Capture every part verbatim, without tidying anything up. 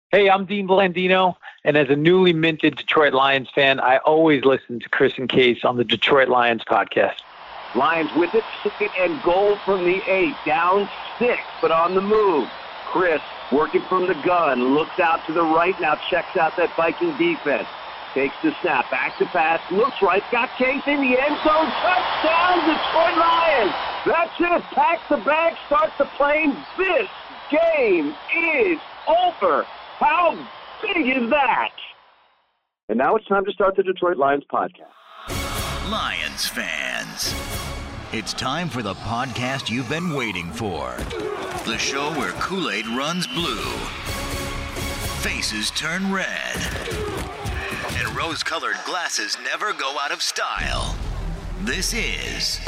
Hey, I'm Dean Blandino, and as a newly minted Detroit Lions fan, I always listen to Chris and Case on the Detroit Lions podcast. Lions with it, second and goal from the eight, down six, but on the move. Chris working from the gun, looks out to the right, now checks out that Viking defense. Takes the snap, back to pass, looks right, got Case in the end zone, touchdown, Detroit Lions! That's it, pack the bag, start the plane, this game is over! How big is that? And now it's time to start the Detroit Lions podcast. Lions fans, it's time for the podcast you've been waiting for. The show where Kool-Aid runs blue, faces turn red, and rose-colored glasses never go out of style. This is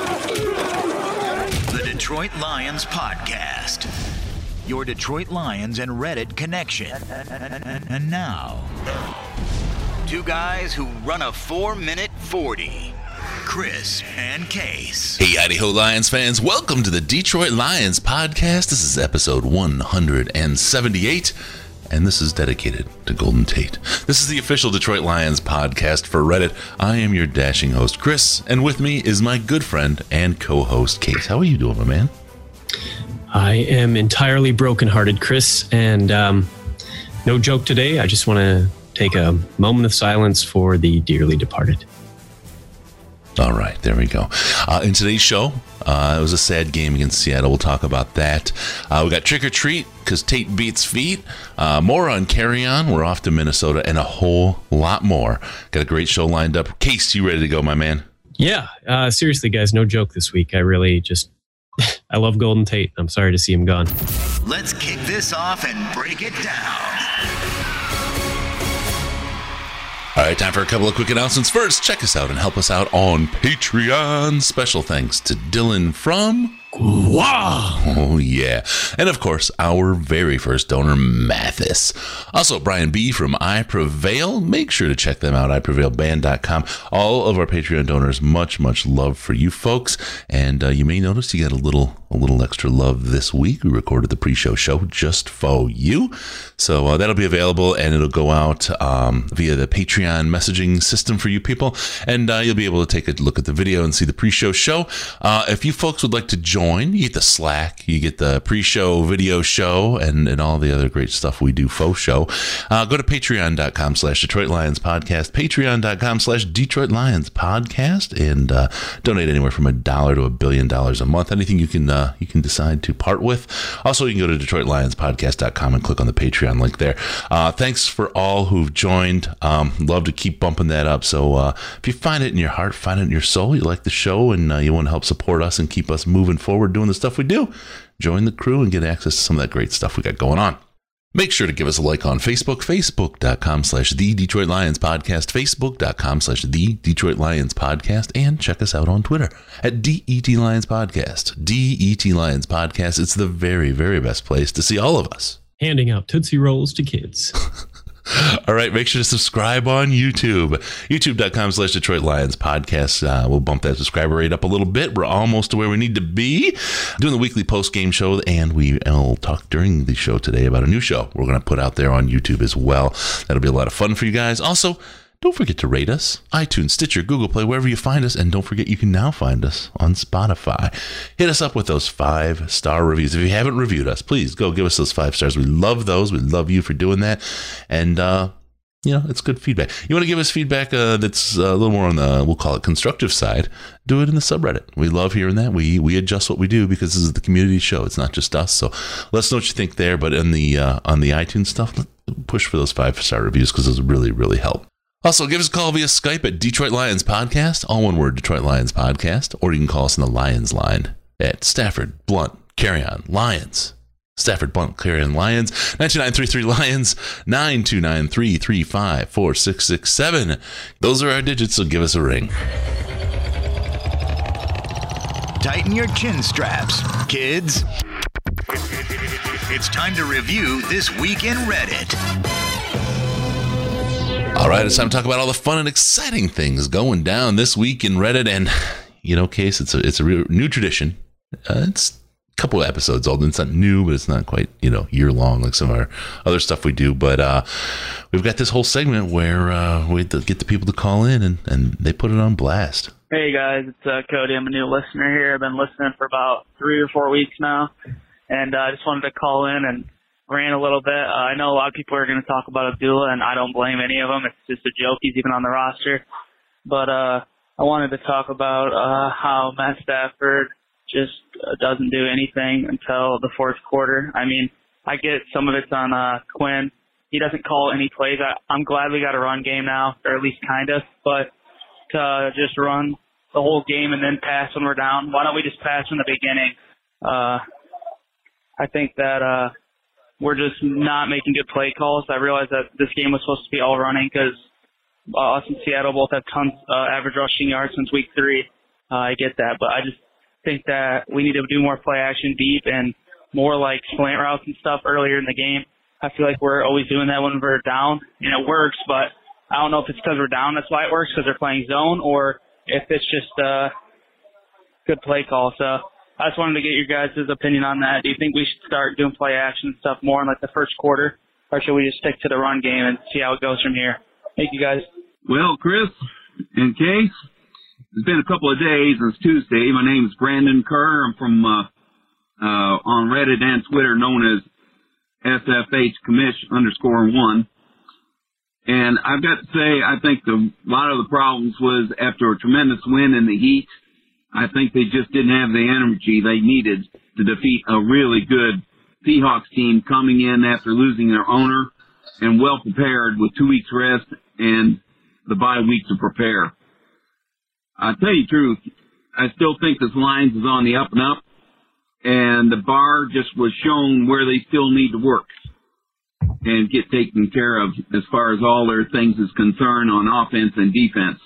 the Detroit Lions Podcast, your Detroit Lions and Reddit connection. And now, two guys who run a four-minute forty, Chris and Case. Hey, howdy-ho, Lions fans. Welcome to the Detroit Lions Podcast. This is episode one hundred seventy-eight. And this is dedicated to Golden Tate. This is the official Detroit Lions podcast for Reddit. I am your dashing host, Chris, and with me is my good friend and co-host, Case. How are you doing, my man? I am entirely brokenhearted, Chris, and um, no joke today. I just want to take a moment of silence for the dearly departed. All right, there we go. Uh, in today's show, uh, it was a sad game against Seattle. We'll talk about that. Uh, we got Trick or Treat because Tate beats feet. Uh, more on Carry On. We're off to Minnesota and a whole lot more. Got a great show lined up. Case, you ready to go, my man? Yeah, uh, seriously, guys, no joke this week. I really just, I love Golden Tate. I'm sorry to see him gone. Let's kick this off and break it down. All right, time for a couple of quick announcements. First, check us out and help us out on Patreon. Special thanks to Dylan from... Wow! Oh, yeah. And, of course, our very first donor, Mathis. Also, Brian B. from I Prevail. Make sure to check them out, i prevail band dot com. All of our Patreon donors, much, much love for you folks. And uh, you may notice you got a little a little extra love this week. We recorded the pre-show show just for you. So uh, that'll be available, and it'll go out um, via the Patreon messaging system for you people. And uh, you'll be able to take a look at the video and see the pre-show show. Uh, if you folks would like to join, you get the Slack, you get the pre-show video show, and, and all the other great stuff we do faux show. Uh, go to patreon dot com slash Detroit Lions Podcast, patreon dot com slash Detroit Lions Podcast, and uh, donate anywhere from a dollar to a billion dollars a month. Anything you can uh, you can decide to part with. Also, you can go to Detroit Lions Podcast dot com and click on the Patreon link there. Uh, thanks for all who've joined. Um, love to keep bumping that up. So uh, if you find it in your heart, find it in your soul, you like the show, and uh, you want to help support us and keep us moving forward doing the stuff we do, join the crew and get access to some of that great stuff we got going on. Make sure to give us a like on Facebook, facebook dot com slash the Detroit Lions Podcast, facebook dot com slash the Detroit Lions Podcast, and check us out on Twitter at D E T Lions Podcast. D E T Lions Podcast. It's the very, very best place to see all of us. Handing out Tootsie Rolls to kids. All right, make sure to subscribe on YouTube. YouTube dot com slash Detroit Lions Podcast. Uh, we'll bump that subscriber rate up a little bit. We're almost to where we need to be. Doing the weekly post-game show, and we'll talk during the show today about a new show we're going to put out there on YouTube as well. That'll be a lot of fun for you guys. Also, don't forget to rate us. iTunes, Stitcher, Google Play, wherever you find us. And don't forget, you can now find us on Spotify. Hit us up with those five-star reviews. If you haven't reviewed us, please go give us those five stars. We love those. We love you for doing that. And, uh, you know, it's good feedback. You want to give us feedback uh, that's a little more on the, we'll call it constructive side, do it in the subreddit. We love hearing that. We we adjust what we do because this is the community show. It's not just us. So let us know what you think there. But in the uh, on the iTunes stuff, push for those five-star reviews because those really, really help. Also, give us a call via Skype at Detroit Lions Podcast, all one word, Detroit Lions Podcast, or you can call us in the Lions line at Stafford, Blunt, Carry On, Lions. Stafford, Blunt, Carry On, Lions, nine two nine three three Lions, nine two nine three three five four six six seven. Those are our digits, so give us a ring. Tighten your chin straps, kids. It's time to review This Week in Reddit. All right, it's time to talk about all the fun and exciting things going down this week in Reddit. And, you know, Case, it's a, it's a real, new tradition. Uh, it's couple of episodes old. It's not new, but it's not quite, you know, year long like some of our other stuff we do. But uh, we've got this whole segment where uh, we get the people to call in and, and they put it on blast. Hey guys, it's uh, Cody. I'm a new listener here. I've been listening for about three or four weeks now, and I uh, just wanted to call in and rant a little bit. Uh, I know a lot of people are going to talk about Abdullah, and I don't blame any of them. It's just a joke. He's even on the roster. But uh, I wanted to talk about uh, how Matt Stafford just uh, doesn't do anything until the fourth quarter. I mean, I get some of it's on uh, Quinn. He doesn't call any plays. I, I'm glad we got a run game now, or at least kind of, but to uh, just run the whole game and then pass when we're down. Why don't we just pass in the beginning? Uh, I think that uh, we're just not making good play calls. I realize that this game was supposed to be all running because uh, us and Seattle both have tons uh, average rushing yards since week three. Uh, I get that, but I just think that we need to do more play action deep and more like slant routes and stuff earlier in the game. I feel like we're always doing that when we're down, and it works, but I don't know if it's because we're down that's why it works, because they're playing zone, or if it's just a good play call. So I just wanted to get your guys' opinion on that. Do you think we should start doing play action stuff more in like the first quarter, or should we just stick to the run game and see how it goes from here? Thank you, guys. Well, Chris and Case, it's been a couple of days. It's Tuesday. My name is Brandon Kerr. I'm from uh, uh, on Reddit and Twitter known as S F H commish underscore one. And I've got to say, I think the, a lot of the problems was after a tremendous win in the Heat, I think they just didn't have the energy they needed to defeat a really good Seahawks team coming in after losing their owner and well prepared with two weeks rest and the bye week to prepare. I'll tell you the truth, I still think this Lions is on the up and up, and the bar just was shown where they still need to work and get taken care of as far as all their things is concerned on offense and defense.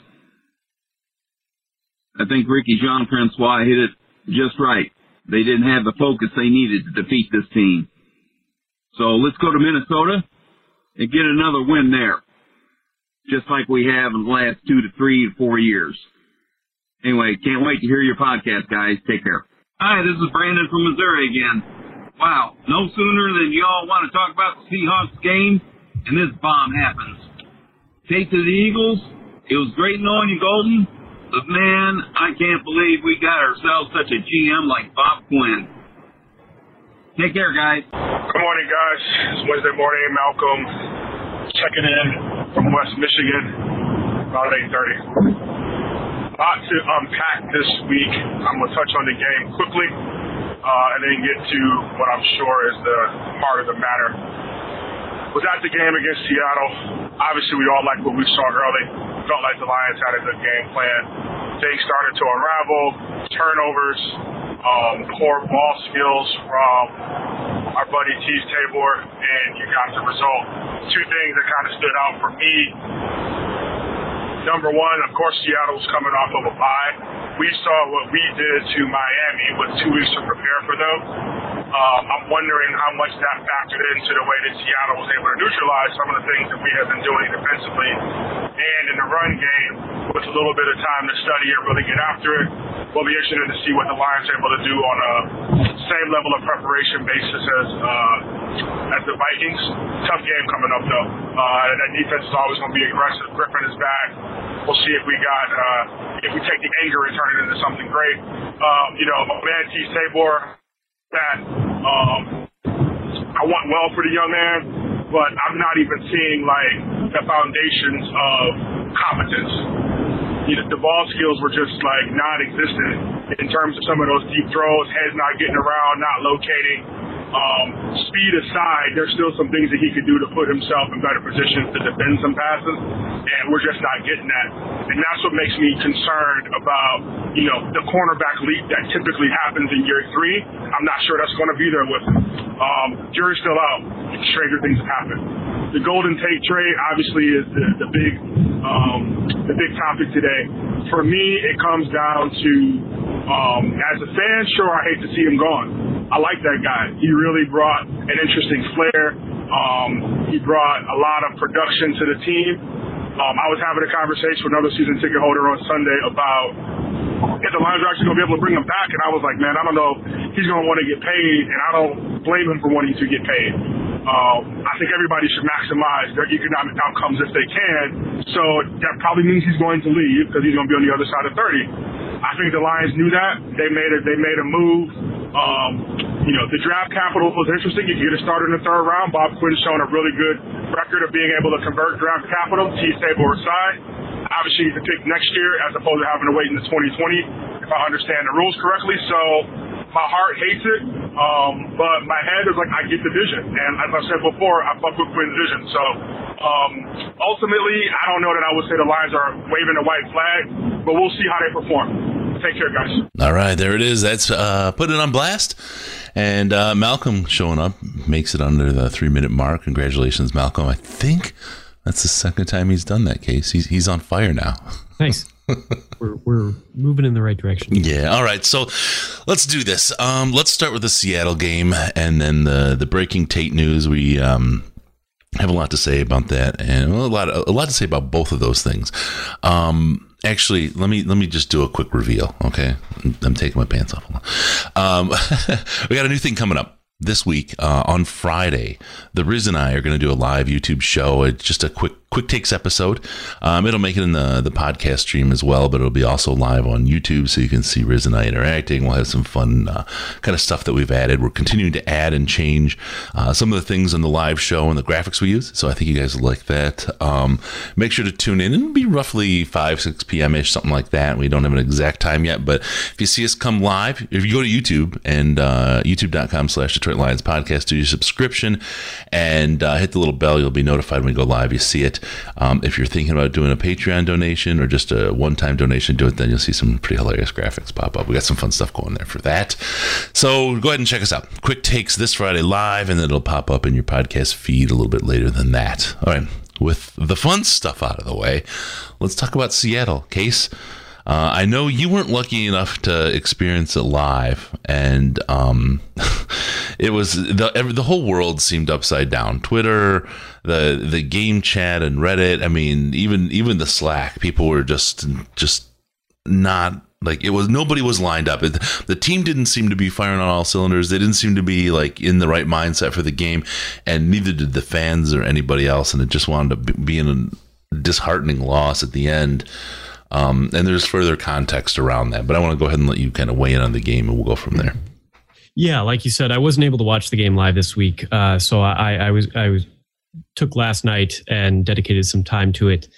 I think Ricky Jean-Francois hit it just right. They didn't have the focus they needed to defeat this team. So let's go to Minnesota and get another win there, just like we have in the last two to three to four years. Anyway, can't wait to hear your podcast, guys. Take care. Hi, this is Brandon from Missouri again. Wow, no sooner than y'all want to talk about the Seahawks game, and this bomb happens. Take to the Eagles. It was great knowing you, Golden, but man, I can't believe we got ourselves such a G M like Bob Quinn. Take care, guys. Good morning, guys. It's Wednesday morning. Malcolm checking in from West Michigan, about eight thirty. A lot to unpack this week. I'm going to touch on the game quickly. Uh, and then get to what I'm sure is the heart of the matter. Was at the game against Seattle. Obviously, we all liked what we saw early. Felt like the Lions had a good game plan. Things started to unravel. Turnovers, um, poor ball skills from our buddy Teez Tabor, and you got the result. Two things that kind of stood out for me. Number one, of course, Seattle was coming off of a bye. We saw what we did to Miami with two weeks to prepare for them. Um, I'm wondering how much that factored into the way that Seattle was able to neutralize some of the things that we have been doing defensively and in the run game with a little bit of time to study and really get after it. We'll be interested to see what the Lions are able to do on a same level of preparation basis as uh, as the Vikings. Tough game coming up, though. Uh, that defense is always going to be aggressive. Griffin is back. We'll see if we got uh, if we take the anger and turn it into something great. Um, you know, my man Teez Tabor, that um, I want well for the young man, but I'm not even seeing like the foundations of competence. You know, the ball skills were just like non-existent in terms of some of those deep throws, heads not getting around, not locating. Um, speed aside, there's still some things that he could do to put himself in better positions to defend some passes, and we're just not getting that. And that's what makes me concerned about, you know, the cornerback leap that typically happens in year three. I'm not sure that's going to be there with him. Um, jury's still out. Stranger things have happened. The Golden Tate trade obviously is the, the big, um, the big topic today. For me, it comes down to, um, as a fan, sure, I hate to see him gone. I like that guy. He really brought an interesting flair. Um, he brought a lot of production to the team. Um, I was having a conversation with another season ticket holder on Sunday about if the Lions are actually going to be able to bring him back, and I was like, man, I don't know if he's going to want to get paid, and I don't blame him for wanting to get paid. Um, I think everybody should maximize their economic outcomes if they can, so that probably means he's going to leave because he's going to be on the other side of thirty. I think the Lions knew that. They made it. They made a move. Um, you know, the draft capital was interesting. You can get a starter in the third round. Bob Quinn's shown a really good record of being able to convert draft capital. T. Sable aside, obviously you can pick next year as opposed to having to wait into twenty twenty, if I understand the rules correctly. So my heart hates it, um, but my head is like, I get the vision. And as I said before, I fuck with Quinn's vision. So um, ultimately, I don't know that I would say the Lions are waving a white flag, but we'll see how they perform. Take care, guys. All right, there it is. That's uh, put it on blast. And uh, Malcolm showing up makes it under the three-minute mark. Congratulations, Malcolm. I think that's the second time he's done that, Case. He's, he's on fire now. Nice. we're, we're moving in the right direction. Yeah. All right. So let's do this. Um, let's start with the Seattle game and then the, the breaking Tate news. We um, have a lot to say about that, and a lot a lot to say about both of those things. Um, Actually, let me let me just do a quick reveal, okay? I'm taking my pants off. Um, we got a new thing coming up this week uh, on Friday. The Riz and I are going to do a live YouTube show. It's just a quick quick takes episode. Um, it'll make it in the the podcast stream as well, but it'll be also live on YouTube, so you can see Riz and I interacting. We'll have some fun uh, kind of stuff that we've added. We're continuing to add and change uh, some of the things on the live show and the graphics we use. So I think you guys will like that. Um, make sure to tune in. It'll be roughly five, six p.m. ish, something like that. We don't have an exact time yet, but if you see us come live, if you go to YouTube and uh, youtube.com slash Detroit Lions podcast, do your subscription and uh, hit the little bell. You'll be notified when we go live. You see it. Um, if you're thinking about doing a Patreon donation or just a one-time donation, do it. Then you'll see some pretty hilarious graphics pop up. We got some fun stuff going there for that. So go ahead and check us out. Quick Takes this Friday live, and then it'll pop up in your podcast feed a little bit later than that. All right. With the fun stuff out of the way, let's talk about Seattle. Case, uh, I know you weren't lucky enough to experience it live, and um, it was the the whole world seemed upside down. Twitter, the the game chat, and Reddit. I mean, even even the Slack, people were just just not like it was. Nobody was lined up. It, the team didn't seem to be firing on all cylinders. They didn't seem to be like in the right mindset for the game, and neither did the fans or anybody else. And it just wound up being a disheartening loss at the end. Um, and there's further context around that, but I want to go ahead and let you kind of weigh in on the game, and we'll go from there. Yeah, like you said, I wasn't able to watch the game live this week, uh, so I, I was I was took last night and dedicated some time to it.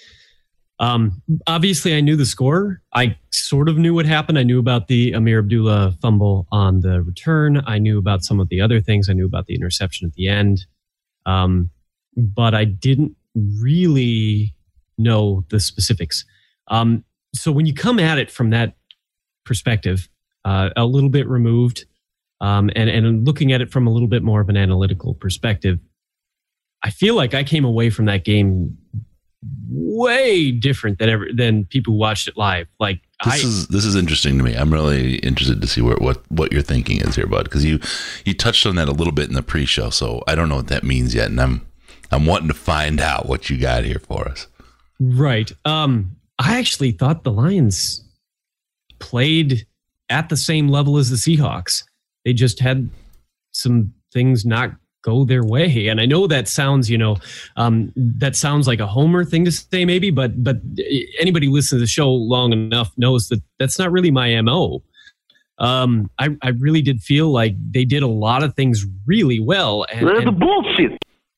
Um, obviously, I knew the score. I sort of knew what happened. I knew about the Amir Abdullah fumble on the return. I knew about some of the other things. I knew about the interception at the end, um, but I didn't really know the specifics. Um, so when you come at it from that perspective, uh, a little bit removed, um, and, and looking at it from a little bit more of an analytical perspective, I feel like I came away from that game way different than ever, than people who watched it live. Like this I, is this is interesting to me. I'm really interested to see where, what what your thinking is here, bud, because you you touched on that a little bit in the pre-show, so I don't know what that means yet, and I'm I'm wanting to find out what you got here for us. Right. Um. I actually thought the Lions played at the same level as the Seahawks. They just had some things not go their way. And I know that sounds, you know, um, that sounds like a homer thing to say maybe, but but anybody who listens to the show long enough knows that that's not really my M O. Um, I, I really did feel like they did a lot of things really well. And, That's and bullshit.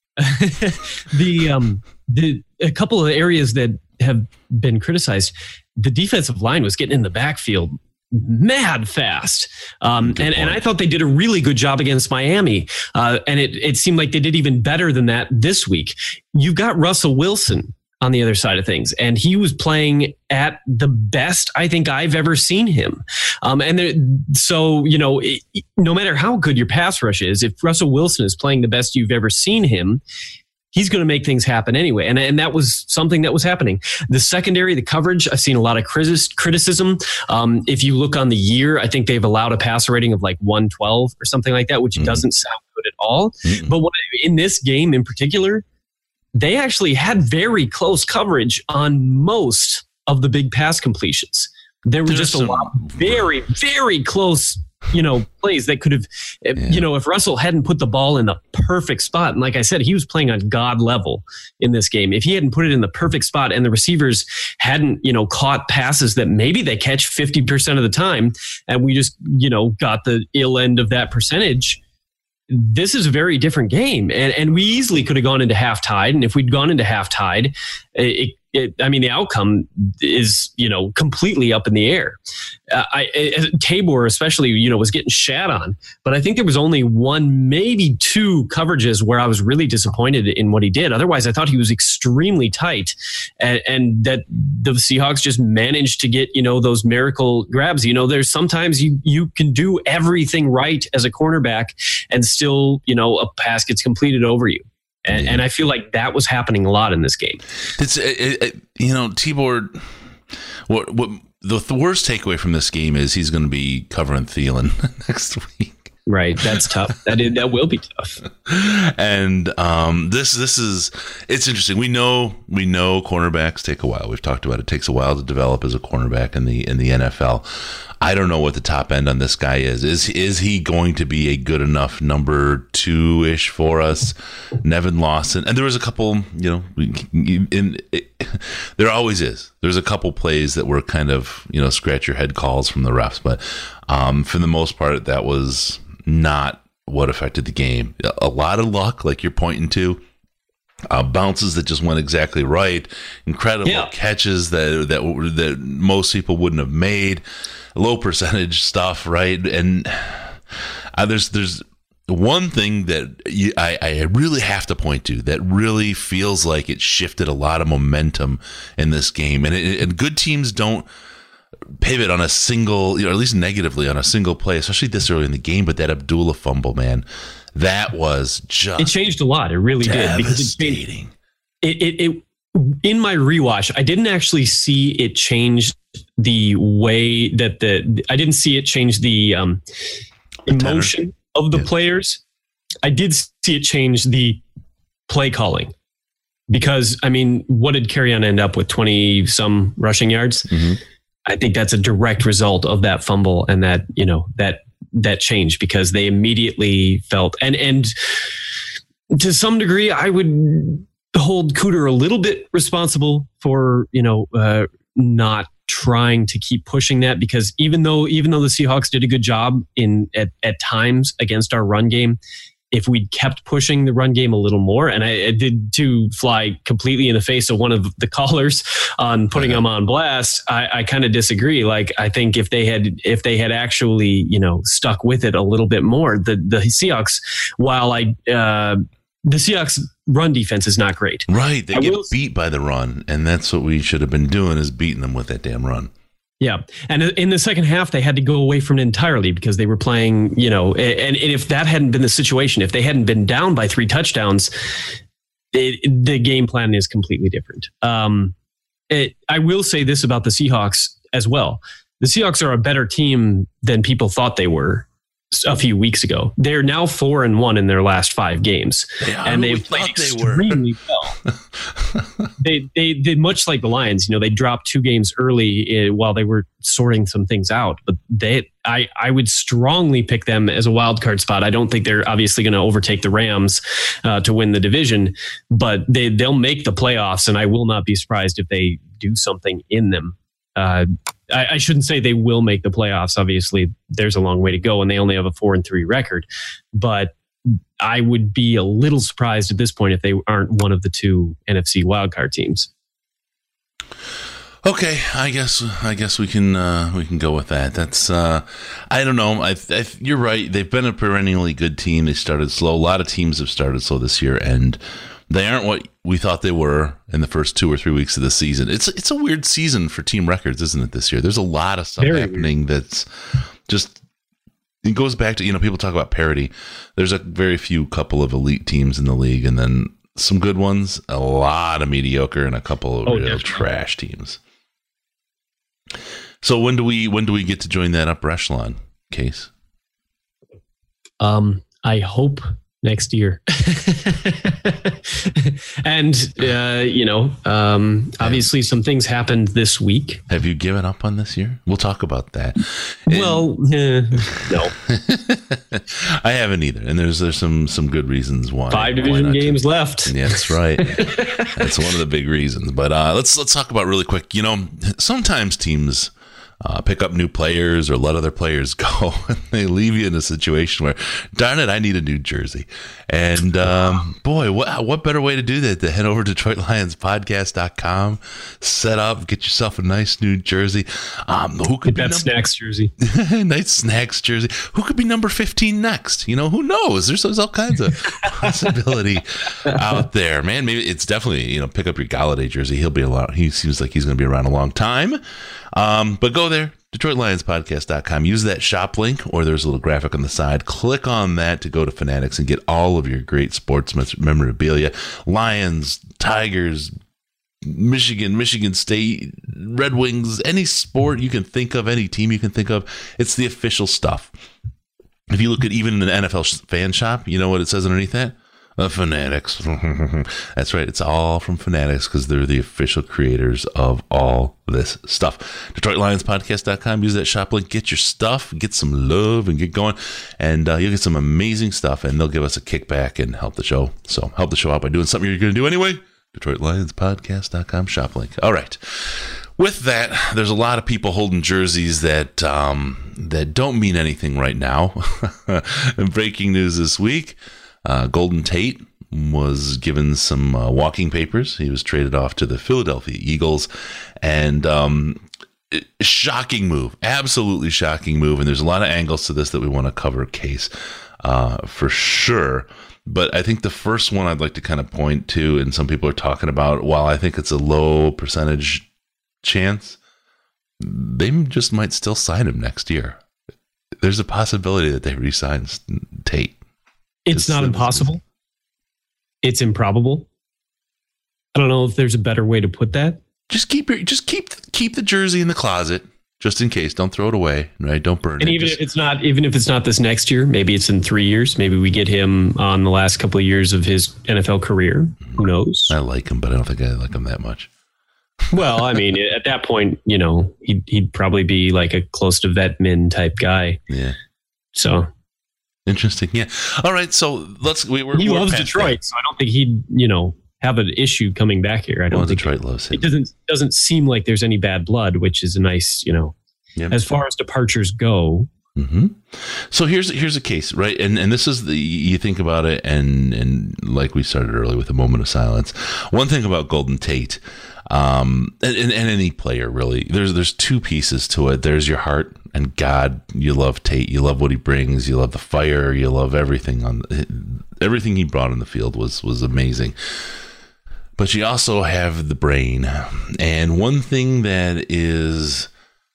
the um the a couple of areas that have been criticized, the defensive line was getting in the backfield mad fast. Um, and, and I thought they did a really good job against Miami. Uh, and it, it seemed like they did even better than that this week. You've got Russell Wilson on the other side of things, and he was playing at the best I think I've ever seen him. Um, and there, so, you know, it, no matter how good your pass rush is, if Russell Wilson is playing the best you've ever seen him, he's going to make things happen anyway. And, and that was something that was happening. The secondary, the coverage, I've seen a lot of criticism. Um, if you look on the year, I think they've allowed a passer rating of like one twelve or something like that, which mm-hmm. doesn't sound good at all. Mm-hmm. But what, in this game in particular, they actually had very close coverage on most of the big pass completions. There were There's just a some, lot of very, very close, you know, plays that could have, yeah. you know, if Russell hadn't put the ball in the perfect spot, and like I said, he was playing on God level in this game. If he hadn't put it in the perfect spot and the receivers hadn't, you know, caught passes that maybe they catch fifty percent of the time, and we just, you know, got the ill end of that percentage, this is a very different game. And and we easily could have gone into half tied. And if we'd gone into half tied, it, it, I mean, the outcome is, you know, completely up in the air. Uh, I, I, Tabor especially, you know, was getting shat on, but I think there was only one, maybe two coverages where I was really disappointed in what he did. Otherwise, I thought he was extremely tight, and, and that the Seahawks just managed to get, you know, those miracle grabs. You know, there's sometimes you, you can do everything right as a cornerback and still, you know, a pass gets completed over you. And, yeah. and I feel like that was happening a lot in this game. It's it, it, you know, Tabor. What what the, the worst takeaway from this game is he's going to be covering Thielen next week. Right, that's tough. That is, that will be tough. And um, this this is it's interesting. We know we know cornerbacks take a while. We've talked about it. It takes a while to develop as a cornerback in the in the N F L. I don't know what the top end on this guy is. Is is he going to be a good enough number two ish for us? Nevin Lawson, and there was a couple. You know, in it, there always is. There's a couple plays that were kind of, you know, scratch your head calls from the refs, but um, for the most part, that was not what affected the game. A lot of luck, like you're pointing to. Uh, bounces that just went exactly right, incredible yeah. catches that that that most people wouldn't have made, low percentage stuff, right? And uh, there's there's one thing that you, I, I really have to point to that really feels like it shifted a lot of momentum in this game, and it, and good teams don't pivot on a single, you know, at least negatively on a single play, especially this early in the game. But that Abdullah fumble, man. That was just it changed a lot. It really did. Because it, changed, it, it, it in my rewatch, I didn't actually see it change the way that the I didn't see it change the um, emotion of the yeah. players. I did see it change the play calling, because I mean, what did Kerryon end up with? twenty some rushing yards. Mm-hmm. I think that's a direct result of that fumble and that, you know, that. that change, because they immediately felt, and and to some degree, I would hold Cooter a little bit responsible for, you know, uh, not trying to keep pushing that, because even though even though the Seahawks did a good job in at, at times against our run game, if we'd kept pushing the run game a little more, and I, I did too fly completely in the face of one of the callers on putting them on blast, I, I kind of disagree. Like, I think if they had if they had actually, you know, stuck with it a little bit more, the the Seahawks, while I uh, the Seahawks run defense is not great. Right, they I get will, beat by the run, and that's what we should have been doing, is beating them with that damn run. Yeah. And in the second half, they had to go away from it entirely because they were playing, you know, and, and if that hadn't been the situation, if they hadn't been down by three touchdowns, it, the game plan is completely different. Um, it, I will say this about the Seahawks as well. The Seahawks are a better team than people thought they were a few weeks ago. They're now four and one in their last five games, yeah, and they've played extremely they well. they, they, they, much like the Lions, you know, they dropped two games early uh, while they were sorting some things out. But they, I, I would strongly pick them as a wild card spot. I don't think they're obviously going to overtake the Rams uh, to win the division, but they, they'll make the playoffs, and I will not be surprised if they do something in them. Uh, I, I shouldn't say they will make the playoffs. Obviously, there's a long way to go, and they only have a four and three record. But I would be a little surprised at this point if they aren't one of the two N F C wildcard teams. Okay, I guess I guess we can uh, we can go with that. That's uh, I don't know. I, I, you're right. They've been a perennially good team. They started slow. A lot of teams have started slow this year, and they aren't what we thought they were in the first two or three weeks of the season. It's it's a weird season for team records, isn't it, this year? There's a lot of stuff Very happening weird. That's just, it goes back to, you know, people talk about parity. There's a very few couple of elite teams in the league, and then some good ones, a lot of mediocre, and a couple of oh, real trash teams. So when do we when do we get to join that upper echelon, Case? Um, I hope next year. And, uh, you know, um, obviously some things happened this week. Have you given up on this year? We'll talk about that. And well, uh, no. I haven't either. And there's there's some some good reasons why. Five division why games to. left. Yeah, that's right. That's one of the big reasons. But uh, let's let's talk about really quick. You know, sometimes teams Uh, pick up new players or let other players go, and they leave you in a situation where, darn it, I need a new jersey. And um, boy, what what better way to do that than head over to Detroit Lions Podcast dot com, set up, get yourself a nice new jersey. Um, who could get be that number- snacks jersey? Nice snacks jersey. Who could be number fifteen next? You know, who knows? There's, there's all kinds of possibility out there, man. Maybe it's definitely, you know, pick up your Galladay jersey. He'll be a lot. He seems like he's going to be around a long time. Um, but go there, Detroit Lions Podcast dot com. Use that shop link, or there's a little graphic on the side. Click on that to go to Fanatics and get all of your great sports memorabilia. Lions, Tigers, Michigan, Michigan State, Red Wings, any sport you can think of, any team you can think of. It's the official stuff. If you look at even the N F L fan shop, you know what it says underneath that? Uh, Fanatics. That's right. It's all from Fanatics because they're the official creators of all this stuff. Detroit Lions Podcast dot com. Use that shop link. Get your stuff. Get some love and get going. And uh, you'll get some amazing stuff. And they'll give us a kickback and help the show. So help the show out by doing something you're going to do anyway. Detroit Lions Podcast dot com shop link. All right. With that, there's a lot of people holding jerseys that um, that don't mean anything right now. Breaking news this week. Uh, Golden Tate was given some uh, walking papers. He was traded off to the Philadelphia Eagles, and um, shocking move, absolutely shocking move. And there's a lot of angles to this that we want to cover, Case, uh, for sure. But I think the first one I'd like to kind of point to, and some people are talking about, while I think it's a low percentage chance, they just might still sign him next year. There's a possibility that they re-sign Tate. It's not impossible. It's improbable. I don't know if there's a better way to put that. Just keep your, just keep keep the jersey in the closet, just in case. Don't throw it away, right? Don't burn and it. And even just, if it's not, even if it's not this next year, maybe it's in three years. Maybe we get him on the last couple of years of his N F L career. Who knows? I like him, but I don't think I like him that much. Well, I mean, at that point, you know, he'd he'd probably be like a close to vet min type guy. Yeah. So. Interesting. Yeah. All right. So let's. We, we're, he we're loves Detroit, that. So I don't think he'd, you know, have an issue coming back here. I don't well, think Detroit it, loves him. It doesn't doesn't seem like there's any bad blood, which is a nice, you know, yep. As far as departures go. Mm-hmm. So here's here's a case, right? And and this is the you think about it, and and like we started early with a moment of silence. One thing about Golden Tate, um, and, and, and any player really, there's there's two pieces to it. There's your heart. And God, you love Tate. You love what he brings. You love the fire. You love everything on everything he brought in the field was was amazing. But you also have the brain. And one thing that is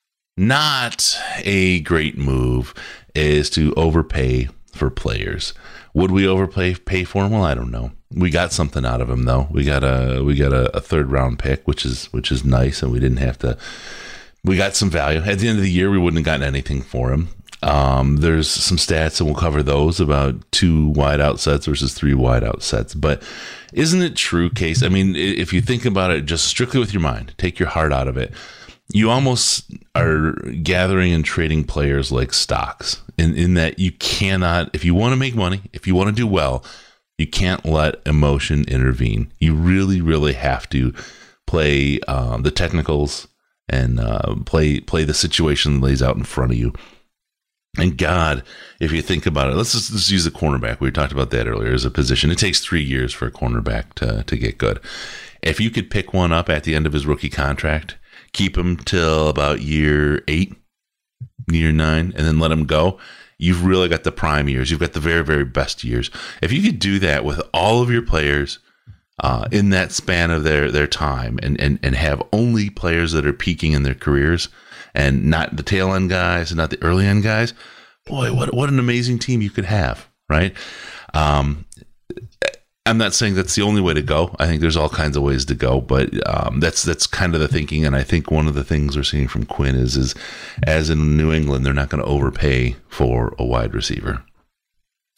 not a great move is to overpay for players. Would we overpay pay for him? Well, I don't know. We got something out of him though. We got a we got a, a third round pick, which is which is nice, and we didn't have to. We got some value. At the end of the year, we wouldn't have gotten anything for him. Um, there's some stats, and we'll cover those, about two wide out sets versus three wide out sets. But isn't it true, Case? I mean, if you think about it just strictly with your mind, take your heart out of it, you almost are gathering and trading players like stocks in, in that you cannot, if you want to make money, if you want to do well, you can't let emotion intervene. You really, really have to play um, the technicals and uh, play play the situation that lays out in front of you. And God, if you think about it, let's just, let's use the cornerback. We talked about that earlier as a position. It takes three years for a cornerback to, to get good. If you could pick one up at the end of his rookie contract, keep him till about year eight, year nine, and then let him go, you've really got the prime years. You've got the very, very best years. If you could do that with all of your players Uh, in that span of their, their time and, and, and have only players that are peaking in their careers and not the tail end guys and not the early end guys, boy, what what an amazing team you could have, right? Um, I'm not saying that's the only way to go. I think there's all kinds of ways to go, but um, that's that's kind of the thinking. And I think one of the things we're seeing from Quinn is, is as in New England, they're not going to overpay for a wide receiver.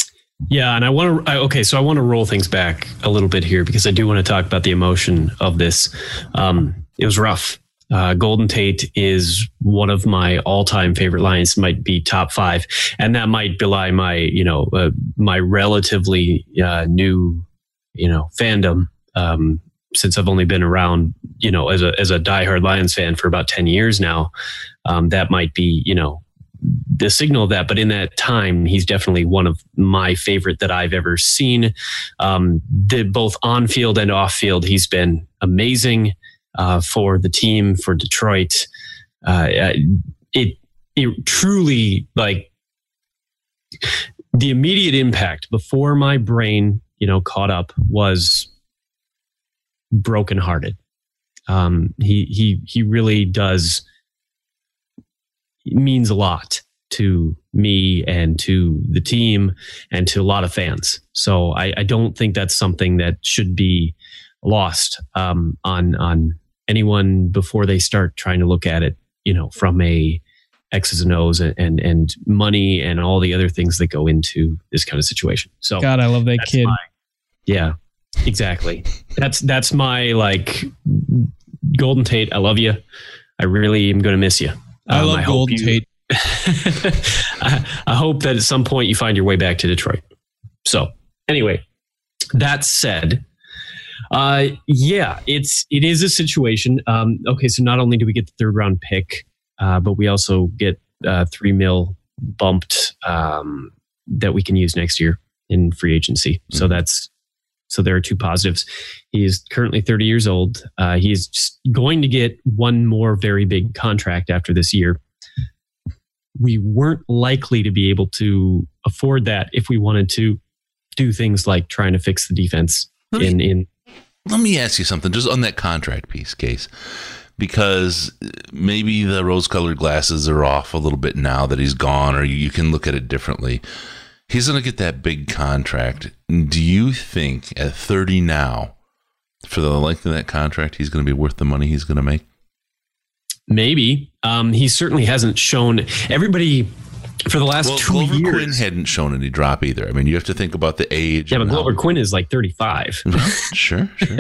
Yeah, and I want to. Okay, so I want to roll things back a little bit here because I do want to talk about the emotion of this. Um, it was rough. Uh, Golden Tate is one of my all-time favorite Lions. Might be top five, and that might belie my, you know, uh, my relatively uh, new, you know, fandom. Um, since I've only been around, you know, as a as a diehard Lions fan for about ten years now, um, that might be, you know, the signal of that. But in that time, he's definitely one of my favorite that I've ever seen. Um, the, both on field and off field, he's been amazing uh, for the team, for Detroit. Uh, it it truly, like, the immediate impact before my brain, you know, caught up was brokenhearted. Um, he he he really does. It means a lot to me and to the team and to a lot of fans. So I, I don't think that's something that should be lost um, on on anyone before they start trying to look at it, you know, from a X's and O's and and, and money and all the other things that go into this kind of situation. So God, I love that kid. My, yeah, exactly. That's that's my like Golden Tate. I love you. I really am going to miss you. I um, love I Golden you, Tate. I, I hope that at some point you find your way back to Detroit. So anyway, that said, uh, yeah, it's it is a situation. Um, okay, so not only do we get the third round pick, uh, but we also get uh, three mil bumped um, that we can use next year in free agency. Mm-hmm. So that's so there are two positives. He is currently thirty years old. Uh, he is just going to get one more very big contract after this year. We weren't likely to be able to afford that if we wanted to do things like trying to fix the defense. Let in me, in let me ask you something just on that contract piece, Case, because maybe the rose-colored glasses are off a little bit now that he's gone, or you can look at it differently. He's going to get that big contract. Do you think at thirty now, for the length of that contract, he's going to be worth the money he's going to make? Maybe. Um, he certainly hasn't shown everybody for the last well, two Glover years. Quinn hadn't shown any drop either. I mean, you have to think about the age. Yeah, but Glover how... Quinn is like thirty-five. Sure, sure.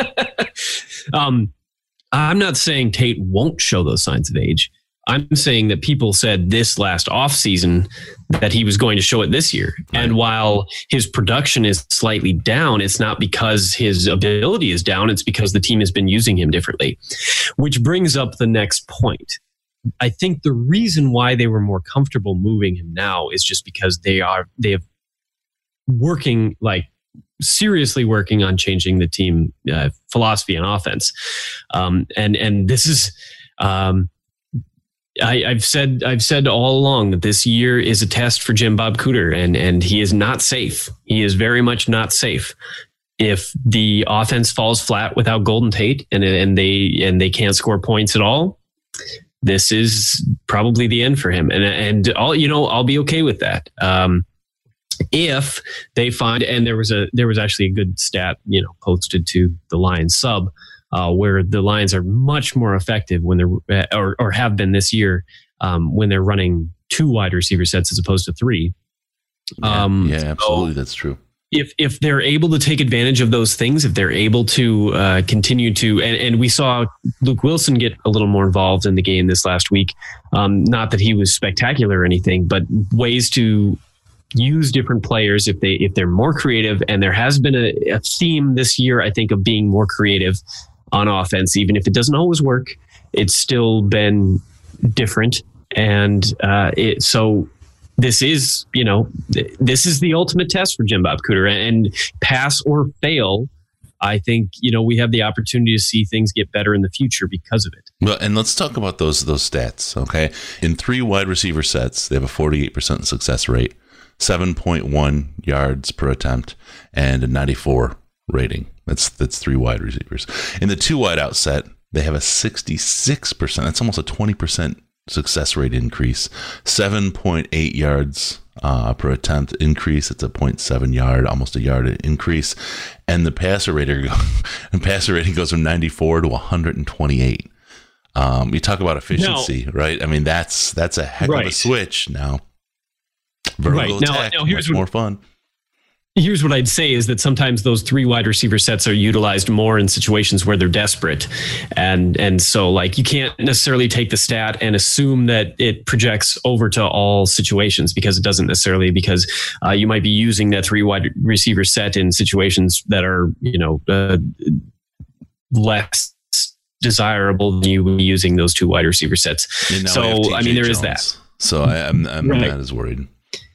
um, I'm not saying Tate won't show those signs of age. I'm saying that people said this last offseason that he was going to show it this year. Right. And while his production is slightly down, it's not because his ability is down. It's because the team has been using him differently, which brings up the next point. I think the reason why they were more comfortable moving him now is just because they are, they have working, like seriously working on changing the team uh, philosophy on offense. Um, and, and this is, um, I, I've said I've said all along that this year is a test for Jim Bob Cooter, and and he is not safe. He is very much not safe. If the offense falls flat without Golden Tate and and they and they can't score points at all, this is probably the end for him. And and all you know, I'll be okay with that. Um, if they find, and there was a there was actually a good stat, you know, posted to the Lions sub. Uh, where the Lions are much more effective when they're, or, or have been this year, um, when they're running two wide receiver sets as opposed to three. Um, yeah, yeah, absolutely, so that's true. If if they're able to take advantage of those things, if they're able to uh, continue to, and, and we saw Luke Wilson get a little more involved in the game this last week. Um, not that he was spectacular or anything, but ways to use different players if they if they're more creative. And there has been a, a theme this year, I think, of being more creative on offense. Even if it doesn't always work, it's still been different. And uh, it, so this is, you know, this is the ultimate test for Jim Bob Cooter, and pass or fail. I think, you know, we have the opportunity to see things get better in the future because of it. Well, and let's talk about those, those stats. Okay. In three wide receiver sets, they have a forty-eight percent success rate, seven point one yards per attempt, and a ninety-four rating. That's that's three wide receivers. In the two wide out set, they have a sixty-six percent. That's almost a twenty percent success rate increase. seven point eight yards uh, per attempt increase. It's a zero point seven yard, almost a yard increase. And the passer rating, and passer rating goes from ninety-four to one hundred twenty-eight. Um, you talk about efficiency, no. right? I mean, that's that's a heck right. of a switch now. Vertical right. now, attack, now here's much what, more fun. Here's what I'd say is that sometimes those three wide receiver sets are utilized more in situations where they're desperate. And and so like you can't necessarily take the stat and assume that it projects over to all situations, because it doesn't necessarily, because uh, you might be using that three wide receiver set in situations that are, you know, uh, less desirable than you would be using those two wide receiver sets. So, I mean, there Jones. is that. So I, I'm, I'm right. not as worried.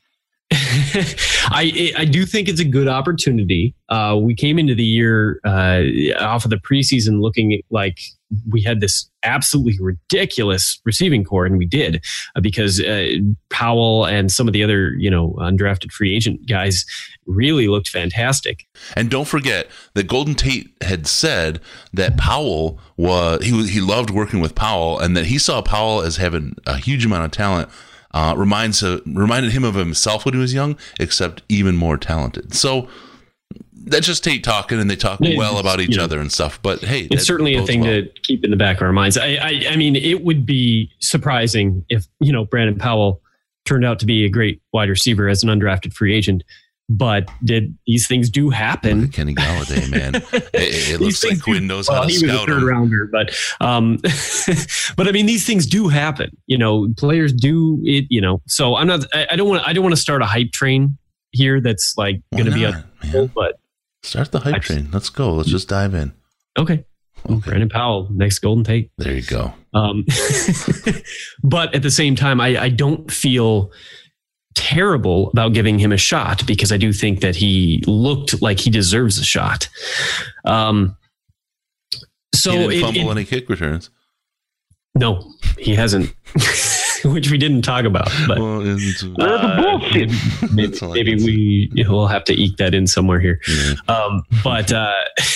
I I do think it's a good opportunity. Uh, we came into the year uh, off of the preseason looking like we had this absolutely ridiculous receiving core, and we did uh, because uh, Powell and some of the other, you know, undrafted free agent guys really looked fantastic. And don't forget that Golden Tate had said that Powell was he was, he loved working with Powell, and that he saw Powell as having a huge amount of talent. Uh, reminds uh, reminded him of himself when he was young, except even more talented. So that's just Tate talking, and they talk it's, well about each other know, and stuff. But hey, it's certainly a thing well. to keep in the back of our minds. I, I, I mean, it would be surprising if, you know, Brandon Powell turned out to be a great wide receiver as an undrafted free agent. But did these things do happen? Look at Kenny Galladay, man. It, it looks like Quinn knows well, how to he scout was a third him. rounder, but um, but I mean, these things do happen. You know, players do it. You know, so I'm not. I, I don't want. I don't want to start a hype train here. That's like going to be a. Man? But start the hype I, train. Let's go. Let's just dive in. Okay. Okay. Brandon Powell, next Golden Tate. There you go. Um, but at the same time, I, I don't feel terrible about giving him a shot, because I do think that he looked like he deserves a shot. Um, so he didn't it, fumble it, any kick returns. No, he hasn't, which we didn't talk about. But well, uh, maybe, maybe, maybe we will have to eke that in somewhere here. Yeah. Um, but uh,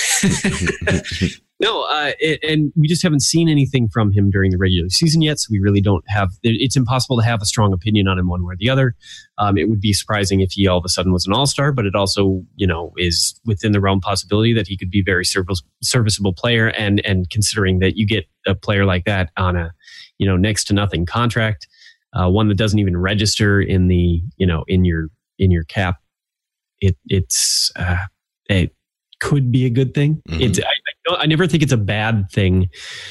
no, uh, it, and we just haven't seen anything from him during the regular season yet, so we really don't have. It's impossible to have a strong opinion on him one way or the other. Um, it would be surprising if he all of a sudden was an all-star, but it also, you know, is within the realm possibility that he could be a very service, serviceable player. And and considering that you get a player like that on a, you know, next to nothing contract, uh, one that doesn't even register in the, you know, in your in your cap, it it's uh, it could be a good thing. Mm-hmm. It's I, I, I never think it's a bad thing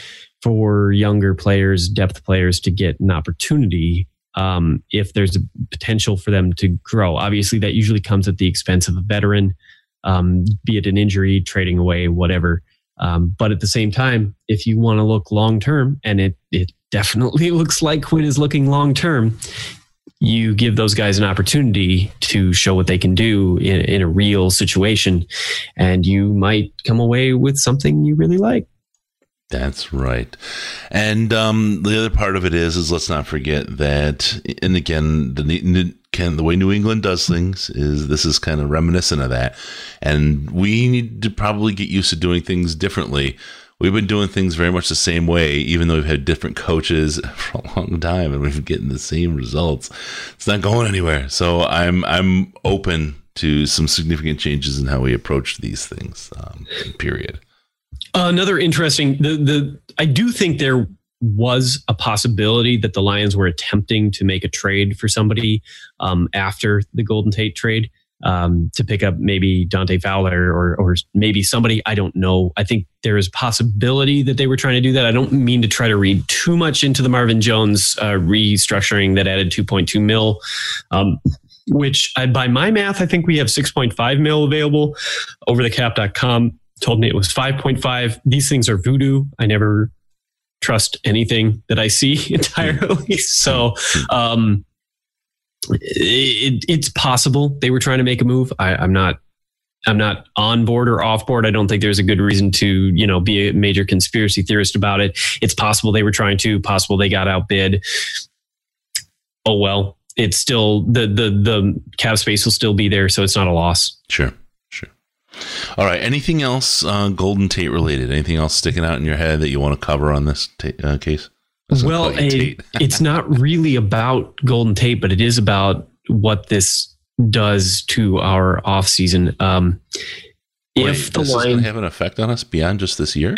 for younger players, depth players, to get an opportunity um, if there's a potential for them to grow. Obviously, that usually comes at the expense of a veteran, um, be it an injury, trading away, whatever. Um, but at the same time, if you want to look long term, and it it definitely looks like Quinn is looking long term, you give those guys an opportunity to show what they can do in, in a real situation, and you might come away with something you really like. That's right. And um, the other part of it is, is let's not forget that, and again, the, can, the way New England does things is this is kind of reminiscent of that. And we need to probably get used to doing things differently. We've been doing things very much the same way, even though we've had different coaches for a long time and we've been getting the same results. It's not going anywhere. So I'm I'm open to some significant changes in how we approach these things, um, period. Uh, another interesting, the the I do think there was a possibility that the Lions were attempting to make a trade for somebody um, after the Golden Tate trade. Um, to pick up maybe Dante Fowler or or maybe somebody, I don't know. I think there is a possibility that they were trying to do that. I don't mean to try to read too much into the Marvin Jones uh, restructuring that added two point two mil, um, which I, by my math, I think we have six point five mil available. Over the cap dot com told me it was five point five. These things are voodoo. I never trust anything that I see entirely. So, um, It, it's possible they were trying to make a move. I, I'm not, I'm not on board or off board. I don't think there's a good reason to, you know, be a major conspiracy theorist about it. It's possible they were trying to, possible they got outbid. Oh, well, it's still the, the, the cap space will still be there. So it's not a loss. Sure. Sure. All right. Anything else uh, Golden Tate related? Anything else sticking out in your head that you want to cover on this ta- uh, case? Well, a, it's not really about Golden Tate, but it is about what this does to our offseason. Um, Wait, if the this Lions is going to have an effect on us beyond just this year?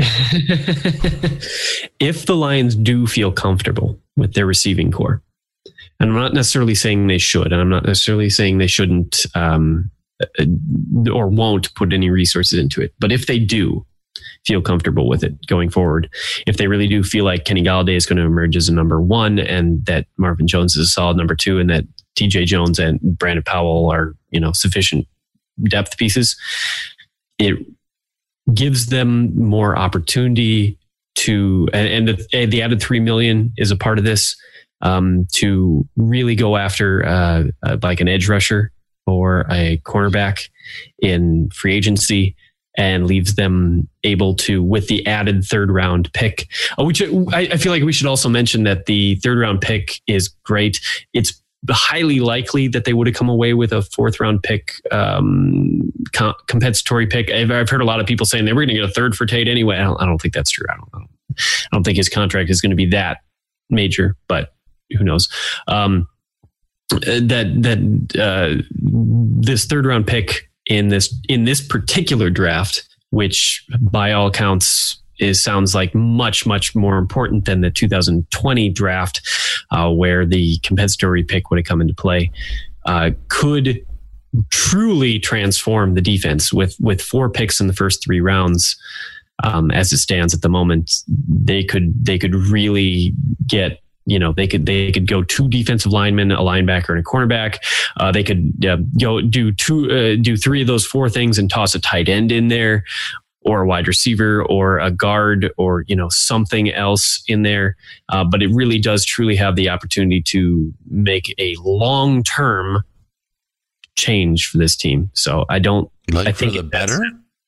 If the Lions do feel comfortable with their receiving core, and I'm not necessarily saying they should, and I'm not necessarily saying they shouldn't um, uh, or won't put any resources into it. But if they do feel comfortable with it going forward, if they really do feel like Kenny Golladay is going to emerge as a number one and that Marvin Jones is a solid number two and that T J Jones and Brandon Powell are, you know, sufficient depth pieces, it gives them more opportunity to, and, and the, the added three million is a part of this, um, to really go after uh, uh, like an edge rusher or a cornerback in free agency, and leaves them able to, with the added third round pick, uh, which I, I feel like we should also mention that the third round pick is great. It's highly likely that they would have come away with a fourth round pick, um, com- compensatory pick. I've, I've heard a lot of people saying they were going to get a third for Tate anyway. I don't, I don't think that's true. I don't know. I don't think his contract is going to be that major, but who knows? Um, that, that, uh, this third round pick in this, in this particular draft, which by all accounts is sounds like much, much more important than the two thousand twenty draft, uh, where the compensatory pick would have come into play, uh, could truly transform the defense with, with four picks in the first three rounds. Um, as it stands at the moment, they could, they could really get, you know, they could, they could go two defensive linemen, a linebacker and a cornerback. Uh, they could uh, go do two, uh, do three of those four things and toss a tight end in there, or a wide receiver, or a guard, or, you know, something else in there. Uh, but it really does truly have the opportunity to make a long-term change for this team. So I don't, like I think for the better.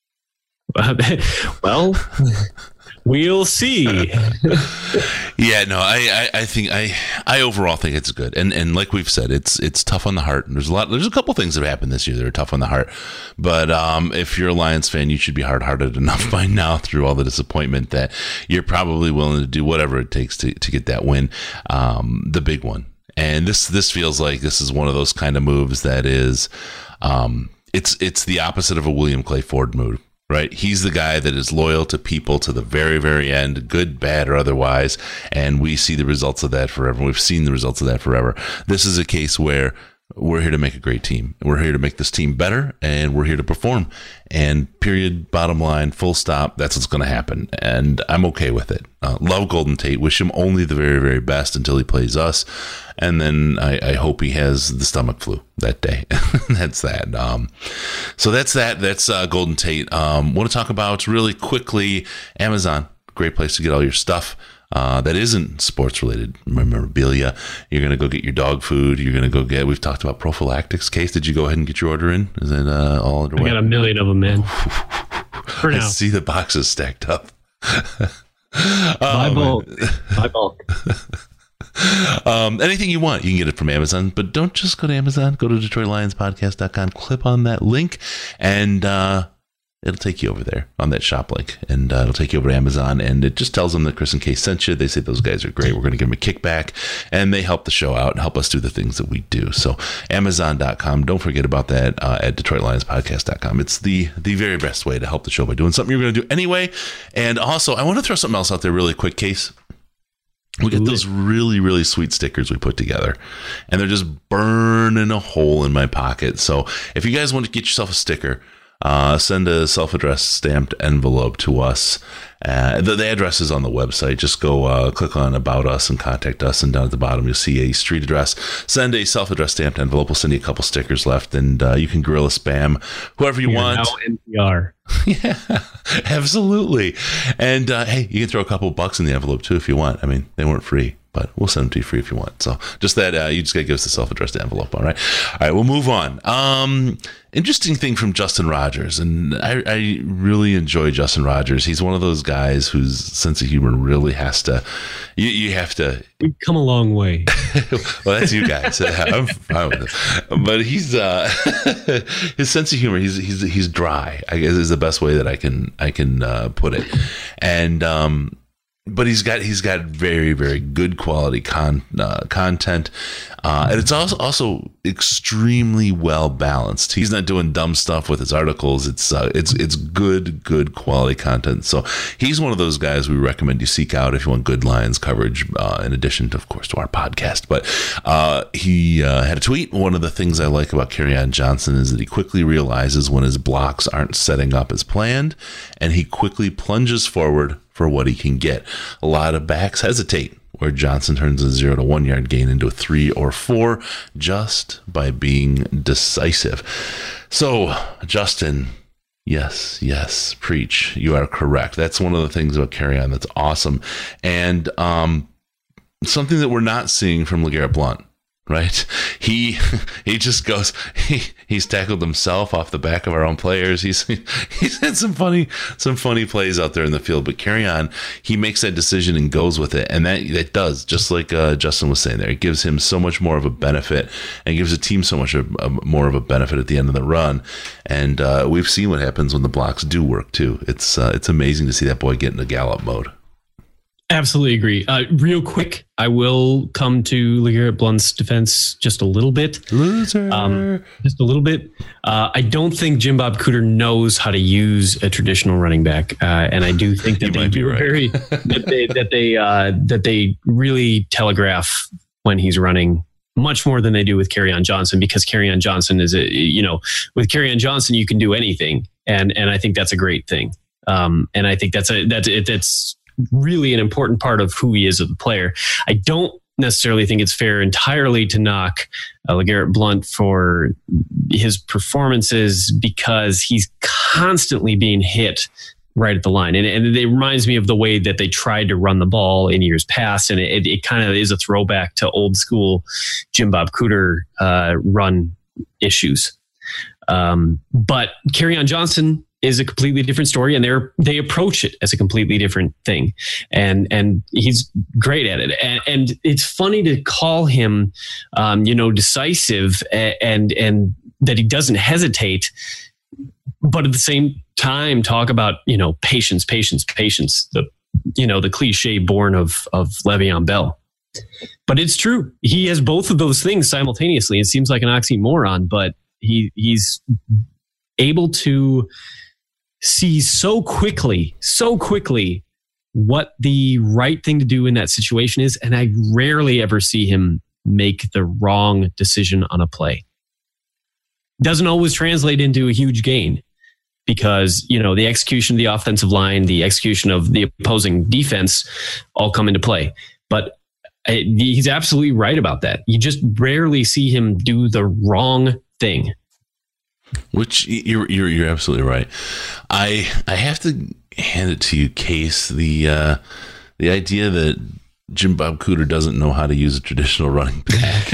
Well, we'll see. Yeah, no, I, I, I think I, I overall think it's good, and and like we've said, it's it's tough on the heart. And there's a lot, there's a couple things that have happened this year that are tough on the heart. But um, if you're a Lions fan, you should be hard-hearted enough by now through all the disappointment that you're probably willing to do whatever it takes to to get that win, um, the big one. And this this feels like this is one of those kind of moves that is, um, it's it's the opposite of a William Clay Ford move. Right. He's the guy that is loyal to people to the very, very end, good, bad, or otherwise. And we see the results of that forever. We've seen the results of that forever. This is a case where we're here to make a great team. We're here to make this team better, and we're here to perform. And period, bottom line, full stop. That's what's going to happen. And I'm okay with it. Uh, love Golden Tate. Wish him only the very, very best until he plays us. And then I, I hope he has the stomach flu that day. That's that. Um, so that's that. That's uh, Golden Tate. Um, want to talk about really quickly Amazon. Great place to get all your stuff. Uh, that isn't sports related memorabilia. You're going to go get your dog food. You're going to go get, we've talked about prophylactics. Case, did you go ahead and get your order in? Is it uh, all underway? I got a million of them, man. For now. I see the boxes stacked up. Buy bulk. Buy bulk. Um, anything you want, you can get it from Amazon, but don't just go to Amazon. Go to Detroit Lions Podcast dot com, click on that link, and uh, it'll take you over there on that shop link, and uh, it'll take you over to Amazon, and it just tells them that Chris and Case sent you. They say those guys are great. We're going to give them a kickback, and they help the show out and help us do the things that we do. So Amazon dot com. Don't forget about that uh, at Detroit Lions Podcast dot com. It's the the very best way to help the show by doing something you're going to do anyway. And also, I want to throw something else out there really quick, Case. We get those really, really sweet stickers we put together, and they're just burning a hole in my pocket. So if you guys want to get yourself a sticker, uh, send a self-addressed stamped envelope to us. Uh, the, the address is on the website. Just go uh, click on About Us and Contact Us, and down at the bottom you'll see a street address. Send a self-addressed stamped envelope. We'll send you a couple stickers left, and uh, you can guerrilla spam whoever you You're want. now N P R. Yeah, absolutely. And uh, hey, you can throw a couple bucks in the envelope too if you want. I mean, they weren't free, but we'll send them to you free if you want. So just that, uh, you just got to give us the self-addressed envelope. All right. All right. We'll move on. Um, interesting thing from Justin Rogers. And I, I really enjoy Justin Rogers. He's one of those guys whose sense of humor really has to, you, you have to. We've come a long way. Well, that's you guys. I'm fine with it. But he's, uh, his sense of humor, he's, he's, he's dry, I guess is the best way that I can, I can, uh, put it. And, um, but he's got he's got very, very good quality con uh, content, uh, and it's also also extremely well balanced. He's not doing dumb stuff with his articles. It's uh, it's it's good, good quality content. So he's one of those guys we recommend you seek out if you want good Lions coverage, uh, in addition to, of course, to our podcast. But uh, he uh, had a tweet. One of the things I like about Kerryon Johnson is that he quickly realizes when his blocks aren't setting up as planned, and he quickly plunges forward for what he can get. A lot of backs hesitate, where Johnson turns a zero to one yard gain into a three or four just by being decisive. So, Justin, yes, yes, preach. You are correct. That's one of the things about Kerryon that's awesome. And um, something that we're not seeing from LeGarrette Blount. Right, he he just goes. He, he's tackled himself off the back of our own players. He's he's had some funny some funny plays out there in the field. But Kerryon, he makes that decision and goes with it, and that that does, just like uh, Justin was saying there, it gives him so much more of a benefit, and gives the team so much a, a, more of a benefit at the end of the run. And uh, we've seen what happens when the blocks do work too. It's uh, it's amazing to see that boy get into gallop mode. Absolutely agree. Uh, real quick, I will come to LeGarrette Blount's defense just a little bit. Loser. Um, just a little bit. Uh, I don't think Jim Bob Cooter knows how to use a traditional running back, uh, and I do think that they do right. very that they that they uh, that they really telegraph when he's running much more than they do with Kerryon Johnson, because Kerryon Johnson is a, you know, with Kerryon Johnson you can do anything, and and I think that's a great thing. Um, and I think that's a that's it, that's really an important part of who he is as a player. I don't necessarily think it's fair entirely to knock uh, LeGarrette Blount for his performances, because he's constantly being hit right at the line. And, and it reminds me of the way that they tried to run the ball in years past. And it, it kind of is a throwback to old school Jim Bob Cooter uh, run issues. Um, but Kerryon Johnson is a completely different story, and they're they approach it as a completely different thing, and and he's great at it. And, and it's funny to call him, um, you know, decisive, and and that he doesn't hesitate, but at the same time talk about, you know, patience, patience, patience. The you know the cliche born of of Le'Veon Bell. But it's true. He has both of those things simultaneously. It seems like an oxymoron, but he he's able to see so quickly, so quickly what the right thing to do in that situation is. And I rarely ever see him make the wrong decision on a play. Doesn't always translate into a huge gain, because, you know, the execution of the offensive line, the execution of the opposing defense all come into play. But he's absolutely right about that. You just rarely see him do the wrong thing. Which you're you're you're absolutely right. I I have to hand it to you, Case. The uh, the idea that Jim Bob Cooter doesn't know how to use a traditional running back.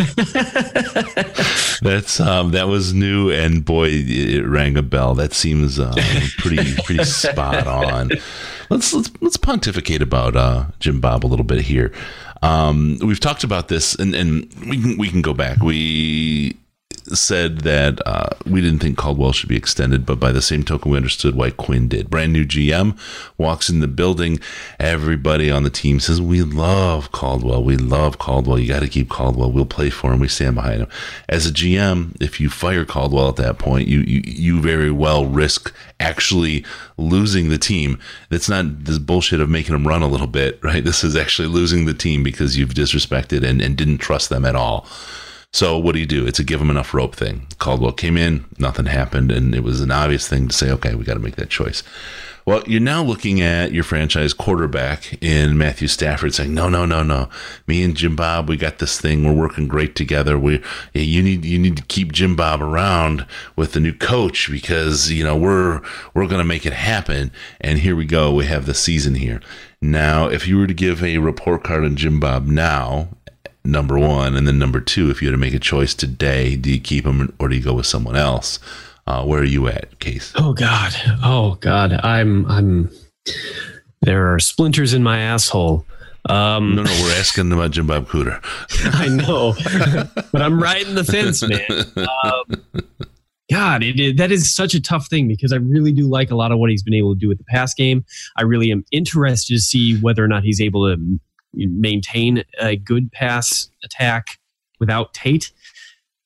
That's um, that was new, and boy, it rang a bell. That seems um, pretty pretty spot on. Let's let's let's pontificate about uh, Jim Bob a little bit here. Um, we've talked about this, and, and we can we can go back. We said that uh, we didn't think Caldwell should be extended, but by the same token, we understood why Quinn did. Brand new G M walks in the building. Everybody on the team says, we love Caldwell. We love Caldwell. You got to keep Caldwell. We'll play for him. We stand behind him. As a G M, if you fire Caldwell at that point, you you, you very well risk actually losing the team. That's not this bullshit of making them run a little bit, right? This is actually losing the team because you've disrespected and, and didn't trust them at all. So what do you do? It's a give them enough rope thing. Caldwell came in, nothing happened, and it was an obvious thing to say, okay, we got to make that choice. Well, you're now looking at your franchise quarterback in Matthew Stafford saying, no, no, no, no. Me and Jim Bob, we got this thing. We're working great together. We, you need, you need to keep Jim Bob around with the new coach, because, you know, we're, we're going to make it happen. And here we go. We have the season here. Now, if you were to give a report card on Jim Bob now, number one, and then number two, if you had to make a choice today, do you keep him or do you go with someone else? Uh, where are you at, Case? Oh God. Oh God. I'm, I'm, there are splinters in my asshole. Um, no, no, we're asking about Jim Bob Cooter. I know, but I'm riding the fence, man. Um, God, it, it, that is such a tough thing, because I really do like a lot of what he's been able to do with the pass game. I really am interested to see whether or not he's able to maintain a good pass attack without Tate.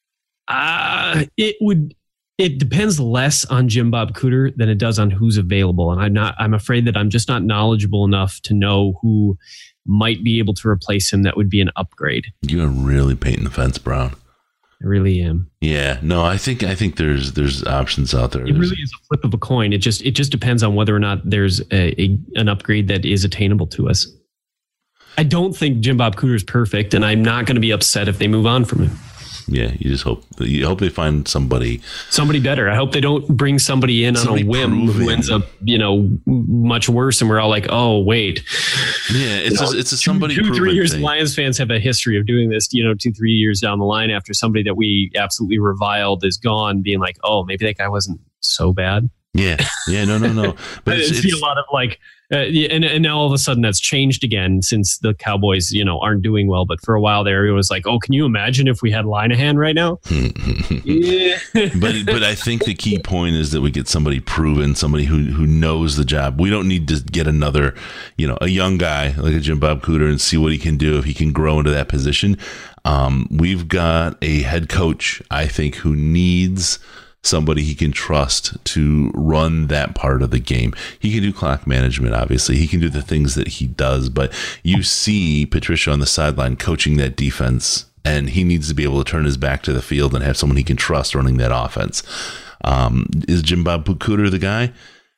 Uh, it would. It depends less on Jim Bob Cooter than it does on who's available, and I'm not. I'm afraid that I'm just not knowledgeable enough to know who might be able to replace him. That would be an upgrade. You are really painting the fence, Brown. I really am. Yeah, no, I think I think there's there's options out there. It There's, really is a flip of a coin. It just it just depends on whether or not there's a, a an upgrade that is attainable to us. I don't think Jim Bob Cooter is perfect, and I'm not going to be upset if they move on from him. Yeah, you just hope you hope they find somebody somebody better. I hope they don't bring somebody in somebody on a whim proven. who ends up, you know, much worse, and we're all like, oh wait. Yeah, it's you know, a, it's a somebody two, two three years. Thing. Lions fans have a history of doing this. You know, two three years down the line after somebody that we absolutely reviled is gone, being like, oh, maybe that guy wasn't so bad. Yeah, yeah, no, no, no. But I it's, see it's, a lot of like. Uh, and, and now all of a sudden that's changed again since the Cowboys, you know, aren't doing well. But for a while there, it was like, oh, can you imagine if we had Linehan right now? yeah. but but I think the key point is that we get somebody proven, somebody who who knows the job. We don't need to get another, you know, a young guy like a Jim Bob Cooter and see what he can do if he can grow into that position. Um, we've got a head coach, I think, who needs somebody he can trust to run that part of the game. He can do clock management, obviously. He can do the things that he does, but you see Patricia on the sideline coaching that defense, and he needs to be able to turn his back to the field and have someone he can trust running that offense. Um, is Jim Bob Cooter the guy?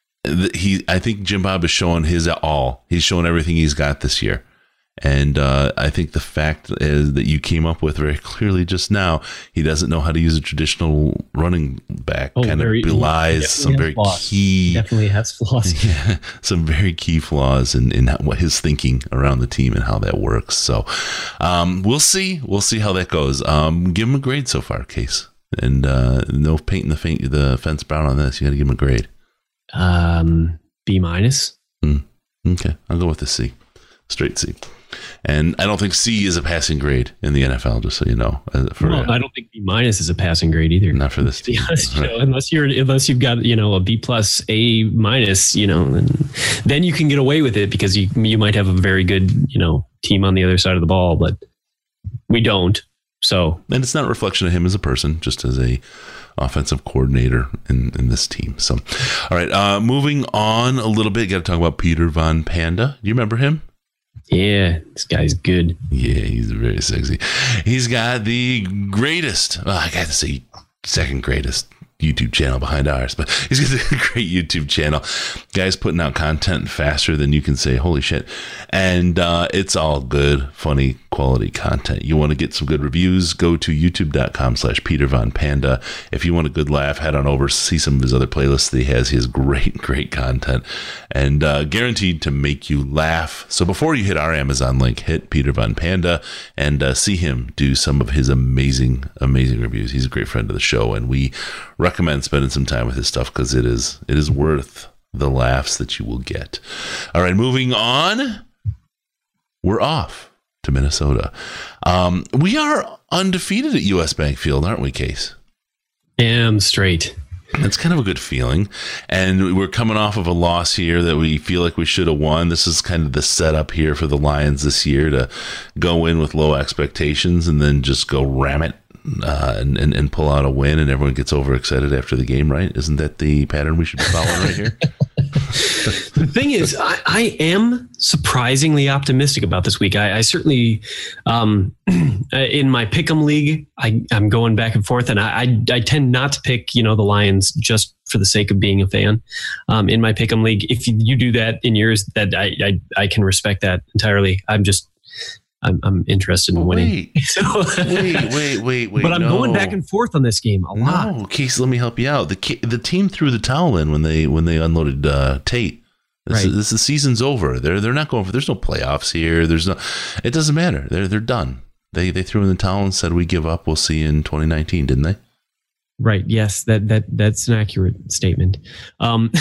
He, I think Jim Bob is showing his all. He's showing everything he's got this year. And uh, I think the fact is that you came up with very clearly just now, he doesn't know how to use a traditional running back. Oh, kind very, of belies some very flaws. key, definitely has flaws. Yeah, some very key flaws in, in what his thinking around the team and how that works. So um, we'll see. We'll see how that goes. Um, give him a grade so far, Case. And uh, no painting the, faint, the fence brown on this. You got to give him a grade. Um, B minus. Mm, okay, I'll go with a C. Straight C. And I don't think C is a passing grade in the N F L, just so you know. For, well, I don't think B minus is a passing grade either. Not for this team. Honest, you know, unless you're, unless you've got, you know, a B plus, A minus, you know, and then you can get away with it because you you might have a very good, you know, team on the other side of the ball, but we don't. So, and it's not a reflection of him as a person, just as a offensive coordinator in, in this team. So, all right, uh, moving on a little bit, got to talk about Peter Von Panda. Do you remember him? Yeah, this guy's good. Yeah, he's very sexy. He's got the greatest, well, I got to say second greatest YouTube channel behind ours, but he's got a great YouTube channel. Guy's putting out content faster than you can say, holy shit. And uh, it's all good, funny, quality content. You want to get some good reviews, go to youtube.com slash Peter Von Panda. If you want a good laugh, head on over, see some of his other playlists that he has. He has great, great content and uh, guaranteed to make you laugh. So before you hit our Amazon link, hit Peter Von Panda and uh, see him do some of his amazing, amazing reviews. He's a great friend of the show, and we recommend spending some time with his stuff because it is it is worth the laughs that you will get. All right, moving on. We're off to Minnesota. Um, we are undefeated at U S Bank Field, aren't we, Case? Damn straight. It's kind of a good feeling. And we're coming off of a loss here that we feel like we should have won. This is kind of the setup here for the Lions this year to go in with low expectations and then just go ram it. Uh, and, and, and pull out a win, and everyone gets overexcited after the game, right? Isn't that the pattern we should be following right here? The thing is, I, I am surprisingly optimistic about this week. I, I certainly, um, in my Pick'em league, I, I'm going back and forth, and I, I, I tend not to pick, you know, the Lions just for the sake of being a fan. Um, in my Pick'em league, if you, you do that in yours, that I, I I can respect that entirely. I'm just. I'm, I'm interested in winning. Wait, so, wait, wait, wait, wait. But I'm no. going back and forth on this game a lot. No, Casey, let me help you out. The the team threw the towel in when they when they unloaded uh, Tate. This, right. is, this the season's over. They're they're not going for. There's no playoffs here. There's no. It doesn't matter. They're they're done. They they threw in the towel and said we give up. We'll see you in twenty nineteen, didn't they? Right. Yes. That that that's an accurate statement. Um,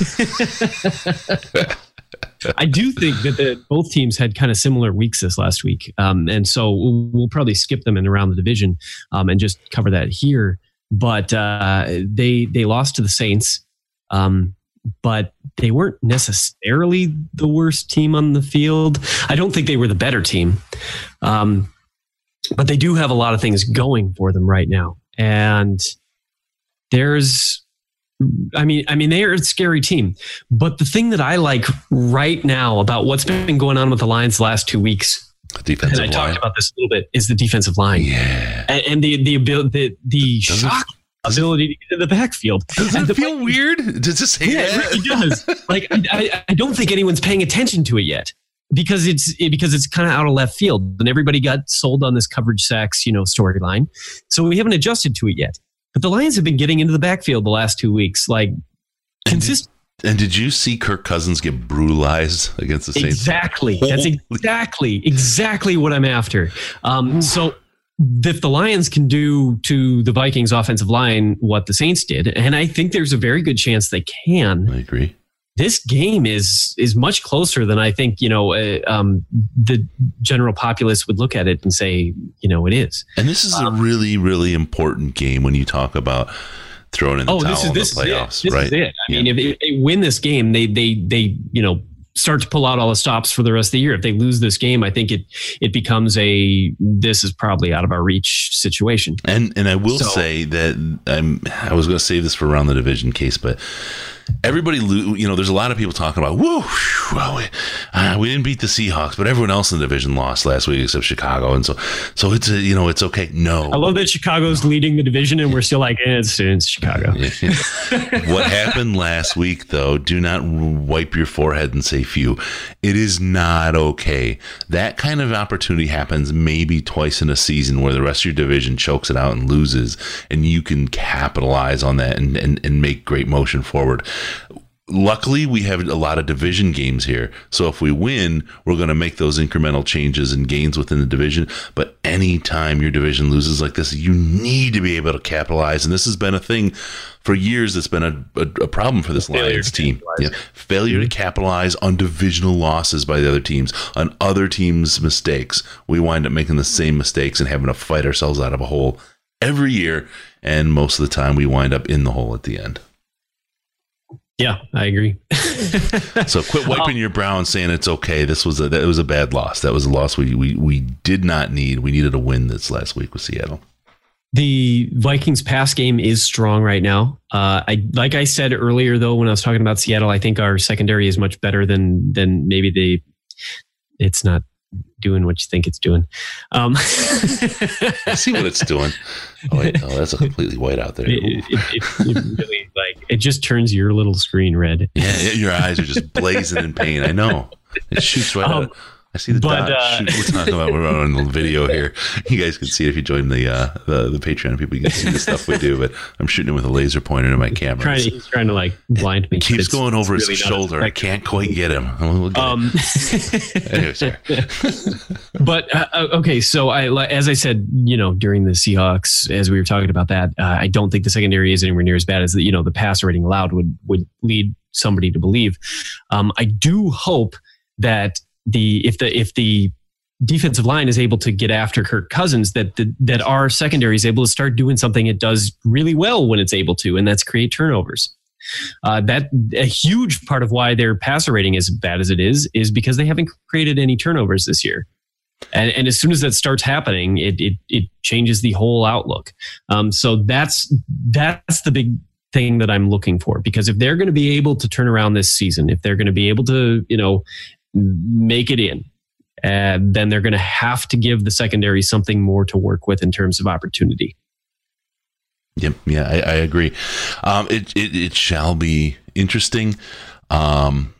I do think that the, both teams had kind of similar weeks this last week. Um, and so we'll, we'll probably skip them in around the division um, and just cover that here. But uh, they they lost to the Saints, um, but they weren't necessarily the worst team on the field. I don't think they were the better team. Um, but they do have a lot of things going for them right now. and there's, I mean, I mean, they are a scary team. But the thing that I like right now about what's been going on with the Lions the last two weeks, defensive and I line. talked about this a little bit, is the defensive line. Yeah, and, and the the ability, the, the Doesn't- shock ability to get in the backfield. Does And it the feel Vikings- weird? Does it say Yeah, that? it really does. Like, I, I, I don't think anyone's paying attention to it yet because it's it, because it's kind of out of left field, and everybody got sold on this coverage sacks, you know, storyline. So we haven't adjusted to it yet. But the Lions have been getting into the backfield the last two weeks, like consistent. And did you see Kirk Cousins get brutalized against the Saints? Exactly. That's Holy- exactly exactly what I'm after. Um, so if the Lions can do to the Vikings offensive line what the Saints did, and I think there's a very good chance they can, I agree. this game is is much closer than I think, you know, uh, um, the general populace would look at it and say, you know, it is. And this is Um, a really, really important game when you talk about throwing in the Oh, towel this is in this the playoffs, is it. This right? is it. I Yeah. mean, if, if they win this game, they they they you know start to pull out all the stops for the rest of the year. If they lose this game, I think it it becomes a this is probably out of our reach situation. And and I will So- say that I'm I was going to save this for around the division case, but everybody, lo- you know, there's a lot of people talking about, whoa, well, we, uh, we didn't beat the Seahawks, but everyone else in the division lost last week except Chicago, and so so it's a, you know, it's okay. No, I love that Chicago's leading the division, and we're still like, eh, it's, it's Chicago. What happened last week, though, do not wipe your forehead and say phew. It is not okay. That kind of opportunity happens maybe twice in a season where the rest of your division chokes it out and loses, and you can capitalize on that and, and, and make great motion forward. Luckily, we have a lot of division games here. So if we win, we're going to make those incremental changes and gains within the division. But anytime your division loses like this, you need to be able to capitalize. And this has been a thing for years that's been a, a, a problem for this Lions team. Yeah. Failure to capitalize on divisional losses by the other teams, on other teams' mistakes. We wind up making the same mistakes and having to fight ourselves out of a hole every year. And most of the time, we wind up in the hole at the end. Yeah, I agree. So quit wiping your brow and saying it's okay. This was a that was a bad loss. That was a loss we we we did not need. We needed a win this last week with Seattle. The Vikings pass game is strong right now. Uh, I like I said earlier though when I was talking about Seattle, I think our secondary is much better than than maybe the. It's not doing what you think it's doing. Um, I see what it's doing. Oh, wait, oh, that's a completely white out there. It, it, it, it really like it just turns your little screen red. Yeah, your eyes are just blazing in pain. I know. It shoots right Um, out. I see the but, dot. uh, Shoot, we're talking about we're on the video here. You guys can see it if you join the uh, the the Patreon. People can see the stuff we do. But I'm shooting it with a laser pointer to my camera. Trying to, he's trying to like blind me. It keeps It's- going over it's his really not shoulder. I effective. can't quite get him. We'll get Um, it. Anyway, sorry. but uh, okay, so I, like- as I said, you know, during the Seahawks, as we were talking about that, uh, I don't think the secondary is anywhere near as bad as the, you know, the passer rating allowed would would lead somebody to believe. Um, I do hope that the if the if the defensive line is able to get after Kirk Cousins, that the, that our secondary is able to start doing something it does really well when it's able to, and that's create turnovers. Uh, that a huge part of why their passer rating is as bad as it is is because they haven't created any turnovers this year. And, and as soon as that starts happening, it it, it changes the whole outlook. Um, so that's that's the big thing that I'm looking for, because if they're going to be able to turn around this season, if they're going to be able to, you know, make it in, uh, then they're going to have to give the secondary something more to work with in terms of opportunity. Yep. Yeah, I, I agree. Um, it, it it shall be interesting. Um,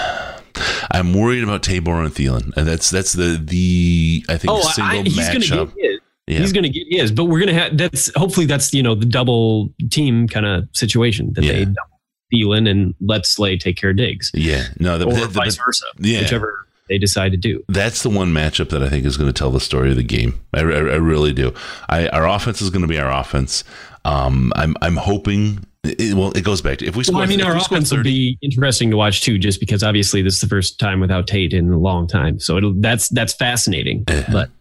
I'm worried about Tabor and Thielen, and that's that's the the I think Oh, single I, he's going to matchup. get his. Yeah. He's going to get his, but we're going to have that's hopefully that's you know the double team kind of situation that Yeah. they double Thielen and let Slay take care of Diggs, Yeah, no, the, or the- the- vice versa, yeah. whichever they decide to do. That's the one matchup that I think is going to tell the story of the game. I, I, I really do. I, our offense is going to be our offense. Um, I'm I'm hoping. It, well, it goes back to if we score. Well, I mean, if our we score offense will thirty, be interesting to watch too, just because obviously this is the first time without Tate in a long time. So it'll that's that's fascinating. Uh, But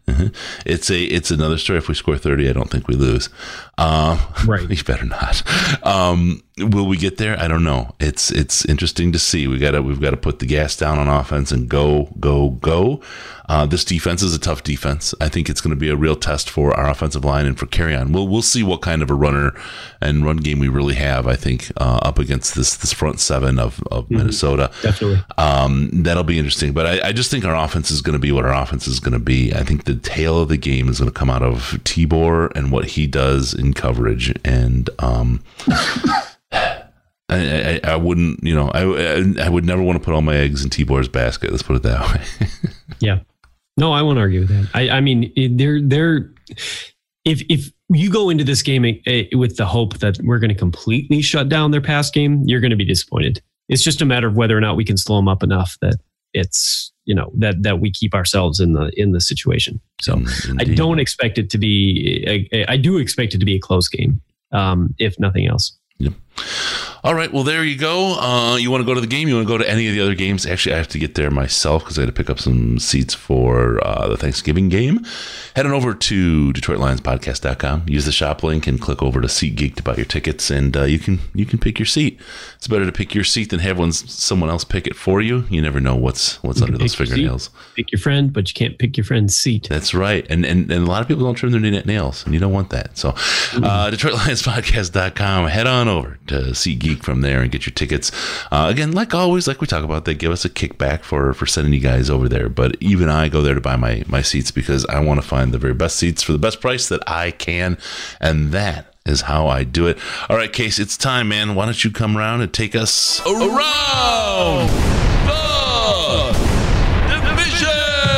Uh-huh. It's a it's another story. If we score thirty, I don't think we lose. Um, right. You better not. Um, will we get there? I don't know. It's it's interesting to see. We gotta we've got to put the gas down on offense and go go go. Uh, this defense is a tough defense. I think it's going to be a real test for our offensive line and for Kerryon. We'll we'll see what kind of a runner and run game we really have. I think uh, up against this this front seven of of mm-hmm. Minnesota. Definitely. Um, that'll be interesting. But I, I just think our offense is going to be what our offense is going to be. I think the tail of the game is going to come out of Tibor and what he does in coverage. And um, I, I, I wouldn't, you know, I I would never want to put all my eggs in Tibor's basket. Let's put it that way. Yeah. No, I won't argue with that. I, I mean, they're they're if if you go into this game with the hope that we're going to completely shut down their pass game, you're going to be disappointed. It's just a matter of whether or not we can slow them up enough that it's, you know, that that we keep ourselves in the in the situation. So Indeed. I don't expect it to be. I, I do expect it to be a close game, um, if nothing else. Yep. All right. Well, there you go. Uh, you want to go to the game? You want to go to any of the other games? Actually, I have to get there myself because I had to pick up some seats for uh, the Thanksgiving game. Head on over to Detroit Lions Podcast dot com. Use the shop link and click over to SeatGeek to buy your tickets, and uh, you can you can pick your seat. It's better to pick your seat than have one, someone else pick it for you. You never know what's what's under those fingernails. Pick your friend, but you can't pick your friend's seat. That's right. And and, and a lot of people don't trim their nails, and you don't want that. So uh, Detroit Lions Podcast dot com. Head on over to SeatGeek from there and get your tickets. Uh, again, like always, like we talk about, they give us a kickback for, for sending you guys over there. But even I go there to buy my, my seats because I want to find the very best seats for the best price that I can. And that is how I do it. All right, Case, it's time, man. Why don't you come around and take us around the division?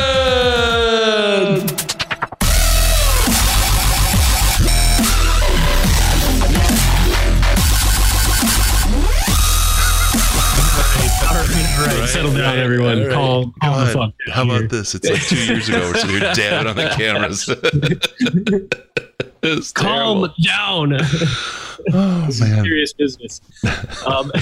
Right. Settle down, everyone. Right. Calm, calm the fuck How about this? It's like two years ago. We're sitting here dabbing on the cameras. Calm terrible. down. Oh, this man. is serious business. Um,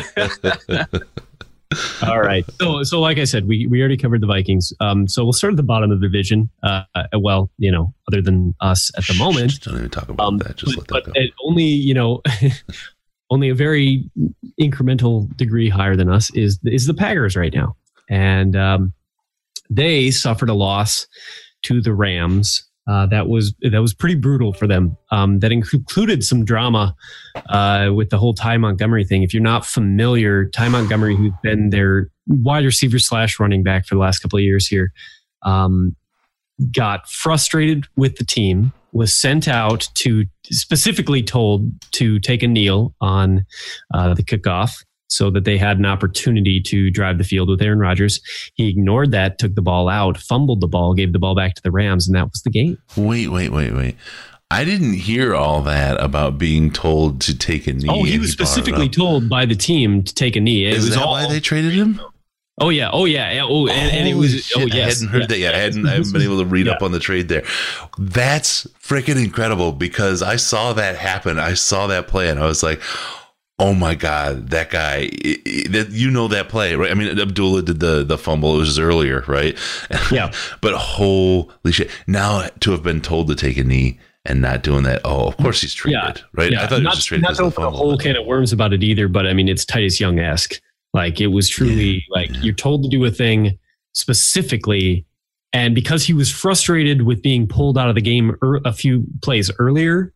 all right. So, so like I said, we, we already covered the Vikings. Um, so we'll start at the bottom of the division. Uh, well, you know, other than us at the moment. Just don't even talk about um, that. Just but, let that but go. It only, you know. Only a very incremental degree higher than us is is the Packers right now, and um, they suffered a loss to the Rams. Uh, that was that was pretty brutal for them. Um, that included some drama uh, with the whole Ty Montgomery thing. If you're not familiar, Ty Montgomery, who's been their wide receiver slash running back for the last couple of years here, um, got frustrated with the team. Was sent out to specifically told to take a kneel on uh, the kickoff so that they had an opportunity to drive the field with Aaron Rodgers. He ignored that, took the ball out, fumbled the ball, gave the ball back to the Rams, and that was the game. Wait, wait, wait, wait. I didn't hear all that about being told to take a knee. Oh, he was specifically told by the team to take a knee. It Is was that all, why they traded him? Oh yeah, oh yeah, oh, and, and it was. Shit. Oh yes, I hadn't heard yeah. that yet. I hadn't. I haven't been able to read yeah. up on the trade there. That's freaking incredible because I saw that happen. I saw that play, and I was like, "Oh my god, that guy!" That you know that play, right? I mean, Abdullah did the the fumble. It was earlier, right? Yeah. But holy shit! Now to have been told to take a knee and not doing that. Oh, of course he's traded, yeah. right? Yeah. I thought he not, was just traded not as to the open a fumble. whole can of worms about it either, but I mean, it's Titus Young-esque. Like it was truly yeah. like you're told to do a thing specifically. And because he was frustrated with being pulled out of the game er, a few plays earlier,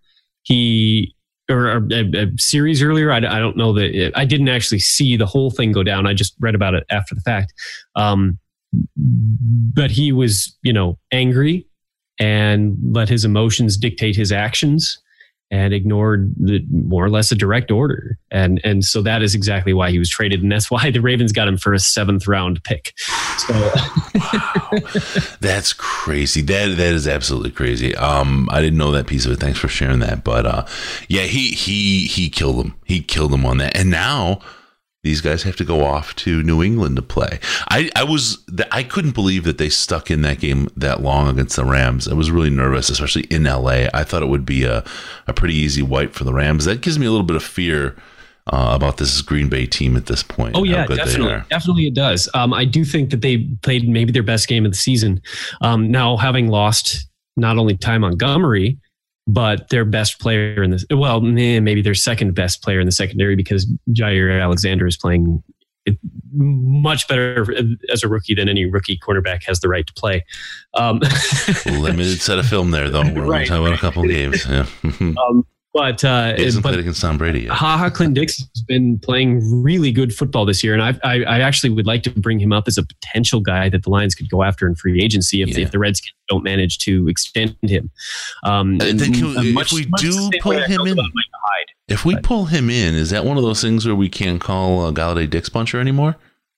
he or a, a series earlier, I, I don't know that it, I didn't actually see the whole thing go down. I just read about it after the fact. Um, but he was, you know, angry and let his emotions dictate his actions. And ignored the more or less a direct order. And and so that is exactly why he was traded. And that's why the Ravens got him for a seventh round pick. So wow. That's crazy. That that is absolutely crazy. Um, I didn't know that piece of it. Thanks for sharing that. But uh, yeah, he he he killed him. He killed him on that. And now these guys have to go off to New England to play. I, I was I couldn't believe that they stuck in that game that long against the Rams. I was really nervous, especially in L A. I thought it would be a, a pretty easy wipe for the Rams. That gives me a little bit of fear uh, about this Green Bay team at this point. Oh yeah, definitely, definitely it does. Um, I do think that they played maybe their best game of the season. Um, now having lost not only Ty Montgomery, but their best player in this, well, maybe their second best player in the secondary, because Jair Alexander is playing much better as a rookie than any rookie cornerback has the right to play. Um, Limited set of film there, though. We're right, talking about right. a couple of games. Yeah. um, but uh, he hasn't but played against Tom Brady yet. Ha Ha Clinton-Dix has been playing really good football this year, and I, I I actually would like to bring him up as a potential guy that the Lions could go after in free agency if, Yeah. if the Redskins don't manage to extend him. Um, I think and, uh, if much- we much the do same pull way I him felt in, about Micah Hyde. if we pull him in, is that one of those things where we can't call uh, Galladay Dix Puncher anymore?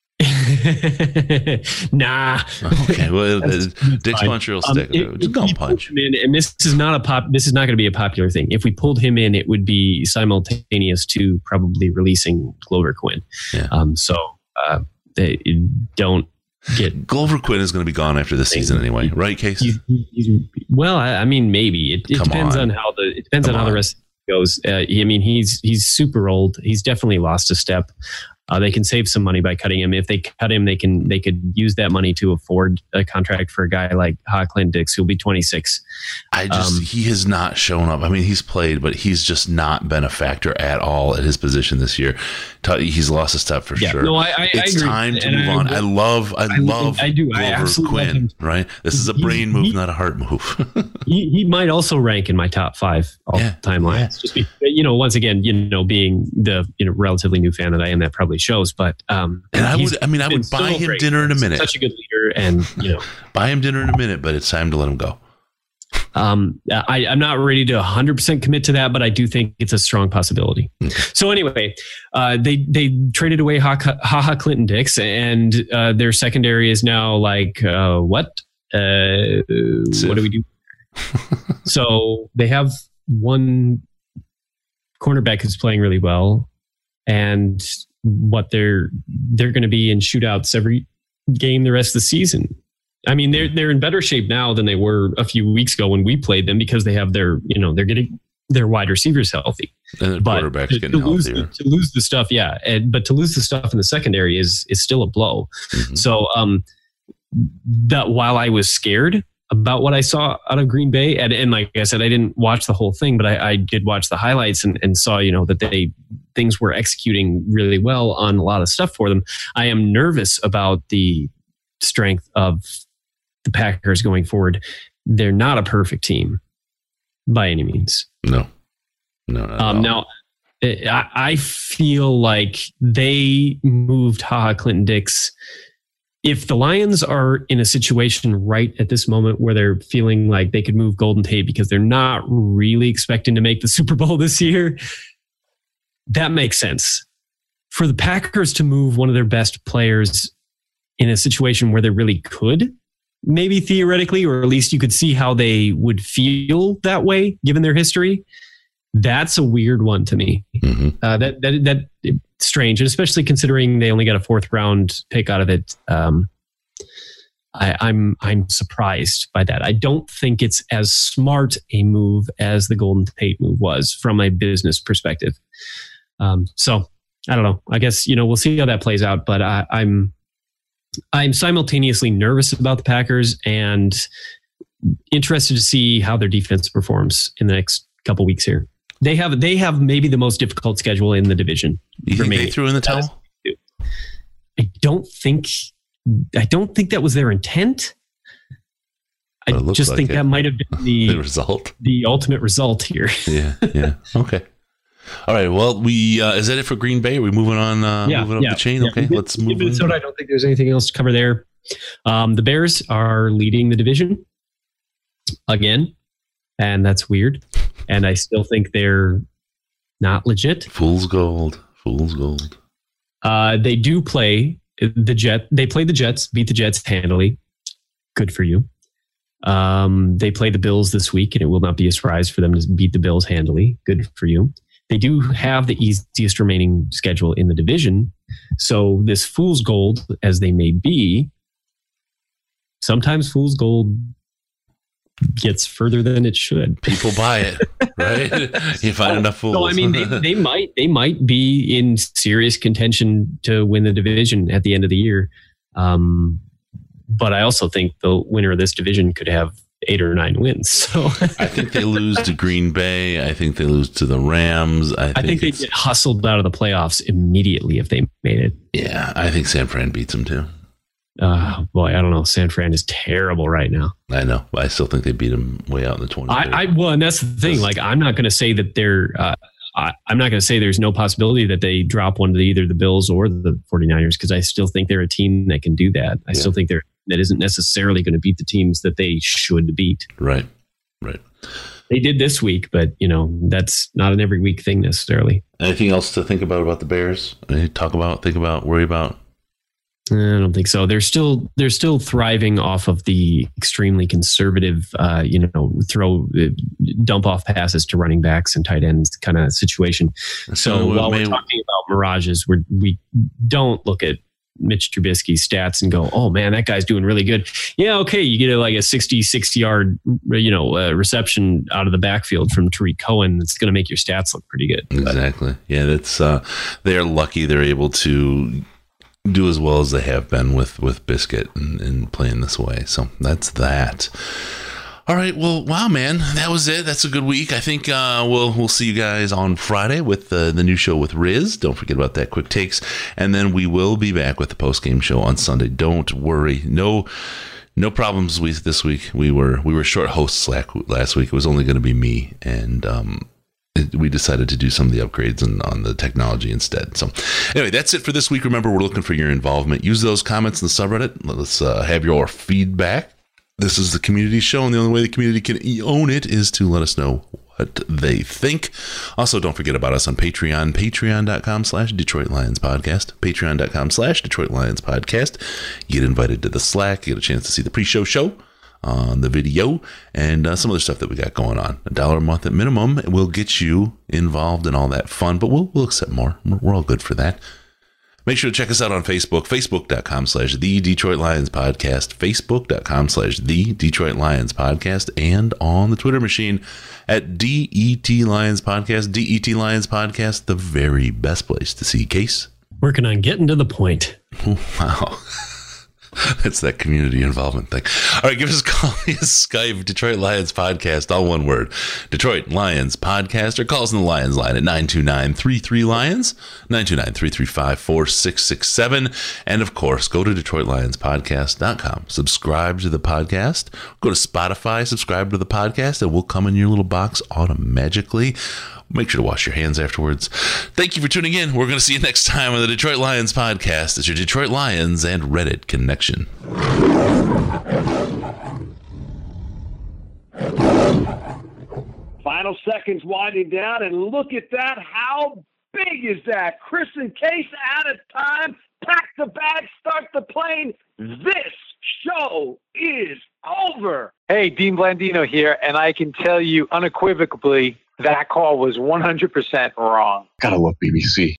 Nah. Okay, well, That's- uh, that's Dix fine. Puncher will Um, stick. if- Just if go we pulled punch. him in, and this is not a pop. This is not going to be a popular thing. If we pulled him in, it would be simultaneous to probably releasing Glover Quinn. Yeah. Um. So uh, they don't get. Glover Quinn is going to be gone after this season anyway, right, Case? He's, he's, well, I, I mean, maybe it, it Come depends on. on how the it depends Come on how on. the rest goes. Uh, I mean, he's he's super old. He's definitely lost a step. Uh, they can save some money by cutting him. If they cut him, they can they could use that money to afford a contract for a guy like Ha Clinton-Dix, who'll be twenty-six. I just Um, he has not shown up. I mean, he's played, but he's just not been a factor at all at his position this year. T- He's lost a step for Yeah, sure. no, I- I- I it's agree. time to And move I- on. I love, I, I- love, I do. I Glover absolutely love Quinn. him. Right? This is a He- brain move, he- not a heart move. He, he might also rank in my top five all Yeah, time Lions. Just be, you know, once again, you know, being the you know relatively new fan that I am, that probably shows. But um, and I he's would, I mean, I been would buy so him great. dinner in a He's minute. Such a good leader, and you know. Buy him dinner in a minute, but it's time to let him go. Um, I, I'm not ready to one hundred percent commit to that, but I do think it's a strong possibility. So anyway, uh, they they traded away Ha Ha Clinton-Dix, and uh, their secondary is now like uh, what? Uh, what do we do? So they have one cornerback who's playing really well, and what they're they're going to be in shootouts every game the rest of the season. I mean, they're they're in better shape now than they were a few weeks ago when we played them, because they have their you know they're getting their wide receivers healthy. And the But quarterback's to, getting to lose, healthier. to lose the stuff, yeah, and, but to lose the stuff in the secondary is is still a blow. Mhm. So um, that while I was scared about what I saw out of Green Bay, and, and like I said, I didn't watch the whole thing, but I, I did watch the highlights and, and saw you know that they things were executing really well on a lot of stuff for them. I am nervous about the strength of the Packers going forward. They're not a perfect team by any means. No, no, not at Um, all. now, I, I feel like they moved Ha Ha Clinton-Dix. If the Lions are in a situation right at this moment where they're feeling like they could move Golden Tate because they're not really expecting to make the Super Bowl this year, that makes sense. For the Packers to move one of their best players in a situation where they really could, maybe theoretically, or at least you could see how they would feel that way given their history, that's a weird one to me. Mhm. Uh, that that that strange, and especially considering they only got a fourth round pick out of it. Um, I, I'm I'm surprised by that. I don't think it's as smart a move as the Golden Tate move was from a business perspective. Um, so I don't know. I guess you know we'll see how that plays out. But I, I'm I'm simultaneously nervous about the Packers and interested to see how their defense performs in the next couple weeks here. They have they have maybe the most difficult schedule in the division. You think remaining. they threw in the towel? I don't think I don't think that was their intent. I Well, it looks just like think it. that might have been The the result. the ultimate result here. Yeah, yeah. Okay. All right. Well, we uh, is that it for Green Bay? Are we moving on? Uh, Yeah, moving up yeah, the chain. yeah. Okay, let's move. In Minnesota, I on. don't think there's anything else to cover there. Um, the Bears are leading the division again, and that's weird. And I still think they're not legit. Fool's gold. Fool's gold. Uh, they do play the Jet. They played the Jets, beat the Jets handily. Good for you. Um, they play the Bills this week, and it will not be a surprise for them to beat the Bills handily. Good for you. They do have the easiest remaining schedule in the division. So this fool's gold, as they may be, sometimes fool's gold gets further than it should. People buy it, right? You find enough fools. So I mean, they, they might they might be in serious contention to win the division at the end of the year. Um, but I also think the winner of this division could have eight or nine wins. So I think they lose to Green Bay. I think they lose to the Rams. I think, I think they get hustled out of the playoffs immediately if they made it. Yeah, I think San Fran beats them too. Uh, boy, I don't know. San Fran is terrible right now. I know. I still think they beat them way out in the twenties. I, I well, and that's the thing. Like, I'm not going to say that they're. Uh, I, I'm not going to say there's no possibility that they drop one to either the Bills or the 49ers because I still think they're a team that can do that. I yeah. still think they're that isn't necessarily going to beat the teams that they should beat. Right. Right. They did this week, but you know that's not an every week thing necessarily. Anything else to think about about the Bears? Anything to talk about, think about, worry about? I don't think so. They're still they're still thriving off of the extremely conservative, uh, you know, throw uh, dump off passes to running backs and tight ends kind of situation. So, so while may, we're talking about mirages, we we don't look at Mitch Trubisky's stats and go, oh man, that guy's doing really good. Yeah, okay, you get a, like a sixty, sixty yard, you know, uh, reception out of the backfield from Tariq Cohen. That's going to make your stats look pretty good. Exactly. But, yeah, that's uh, they're lucky they're able to do as well as they have been with with Biscuit and, and playing this way. So that's that. All right. Well, wow, man, that was it. That's a good week. I think uh, we'll we'll see you guys on Friday with the the new show with Riz. Don't forget about that. Quick Takes, and then we will be back with the post game show on Sunday. Don't worry. No. No problems with this week. We were we were short hosts last week. It was only going to be me and. Um, We decided to do some of the upgrades on, on the technology instead. So anyway, that's it for this week. Remember, we're looking for your involvement. Use those comments in the subreddit. Let's uh, have your feedback. This is the community show, and the only way the community can own it is to let us know what they think. Also, don't forget about us on Patreon, patreon.com slash Detroit Lions Podcast, patreon.com slash Detroit Lions Podcast. You get invited to the Slack. You get a chance to see the pre-show show on the video and uh, some other stuff that we got going on. A dollar a month at minimum will get you involved in all that fun, but we'll we'll accept more. We're all good for that. Make sure to check us out on Facebook, facebook.com slash the Detroit Lions Podcast, facebook.com slash the Detroit Lions Podcast, and on the Twitter machine at D E T Lions Podcast, D E T Lions Podcast, the very best place to see Case. Working on getting to the point. Wow. That's that community involvement thing. All right, give us a call via Skype, Detroit Lions Podcast, all one word, Detroit Lions Podcast, or call us on the Lions line at nine two nine, three three, Lions, nine two nine, three three five, four six six seven. And of course, go to Detroit Lions Podcast dot com. Subscribe to the podcast. Go to Spotify, subscribe to the podcast, and we'll come in your little box automatically. Make sure to wash your hands afterwards. Thank you for tuning in. We're going to see you next time on the Detroit Lions Podcast. It's your Detroit Lions and Reddit connection. Final seconds winding down, and look at that. How big is that? Chris and Case out of time. Pack the bag, start the plane. This show is over. Hey, Dean Blandino here, and I can tell you unequivocally that call was one hundred percent wrong. Gotta love B B C.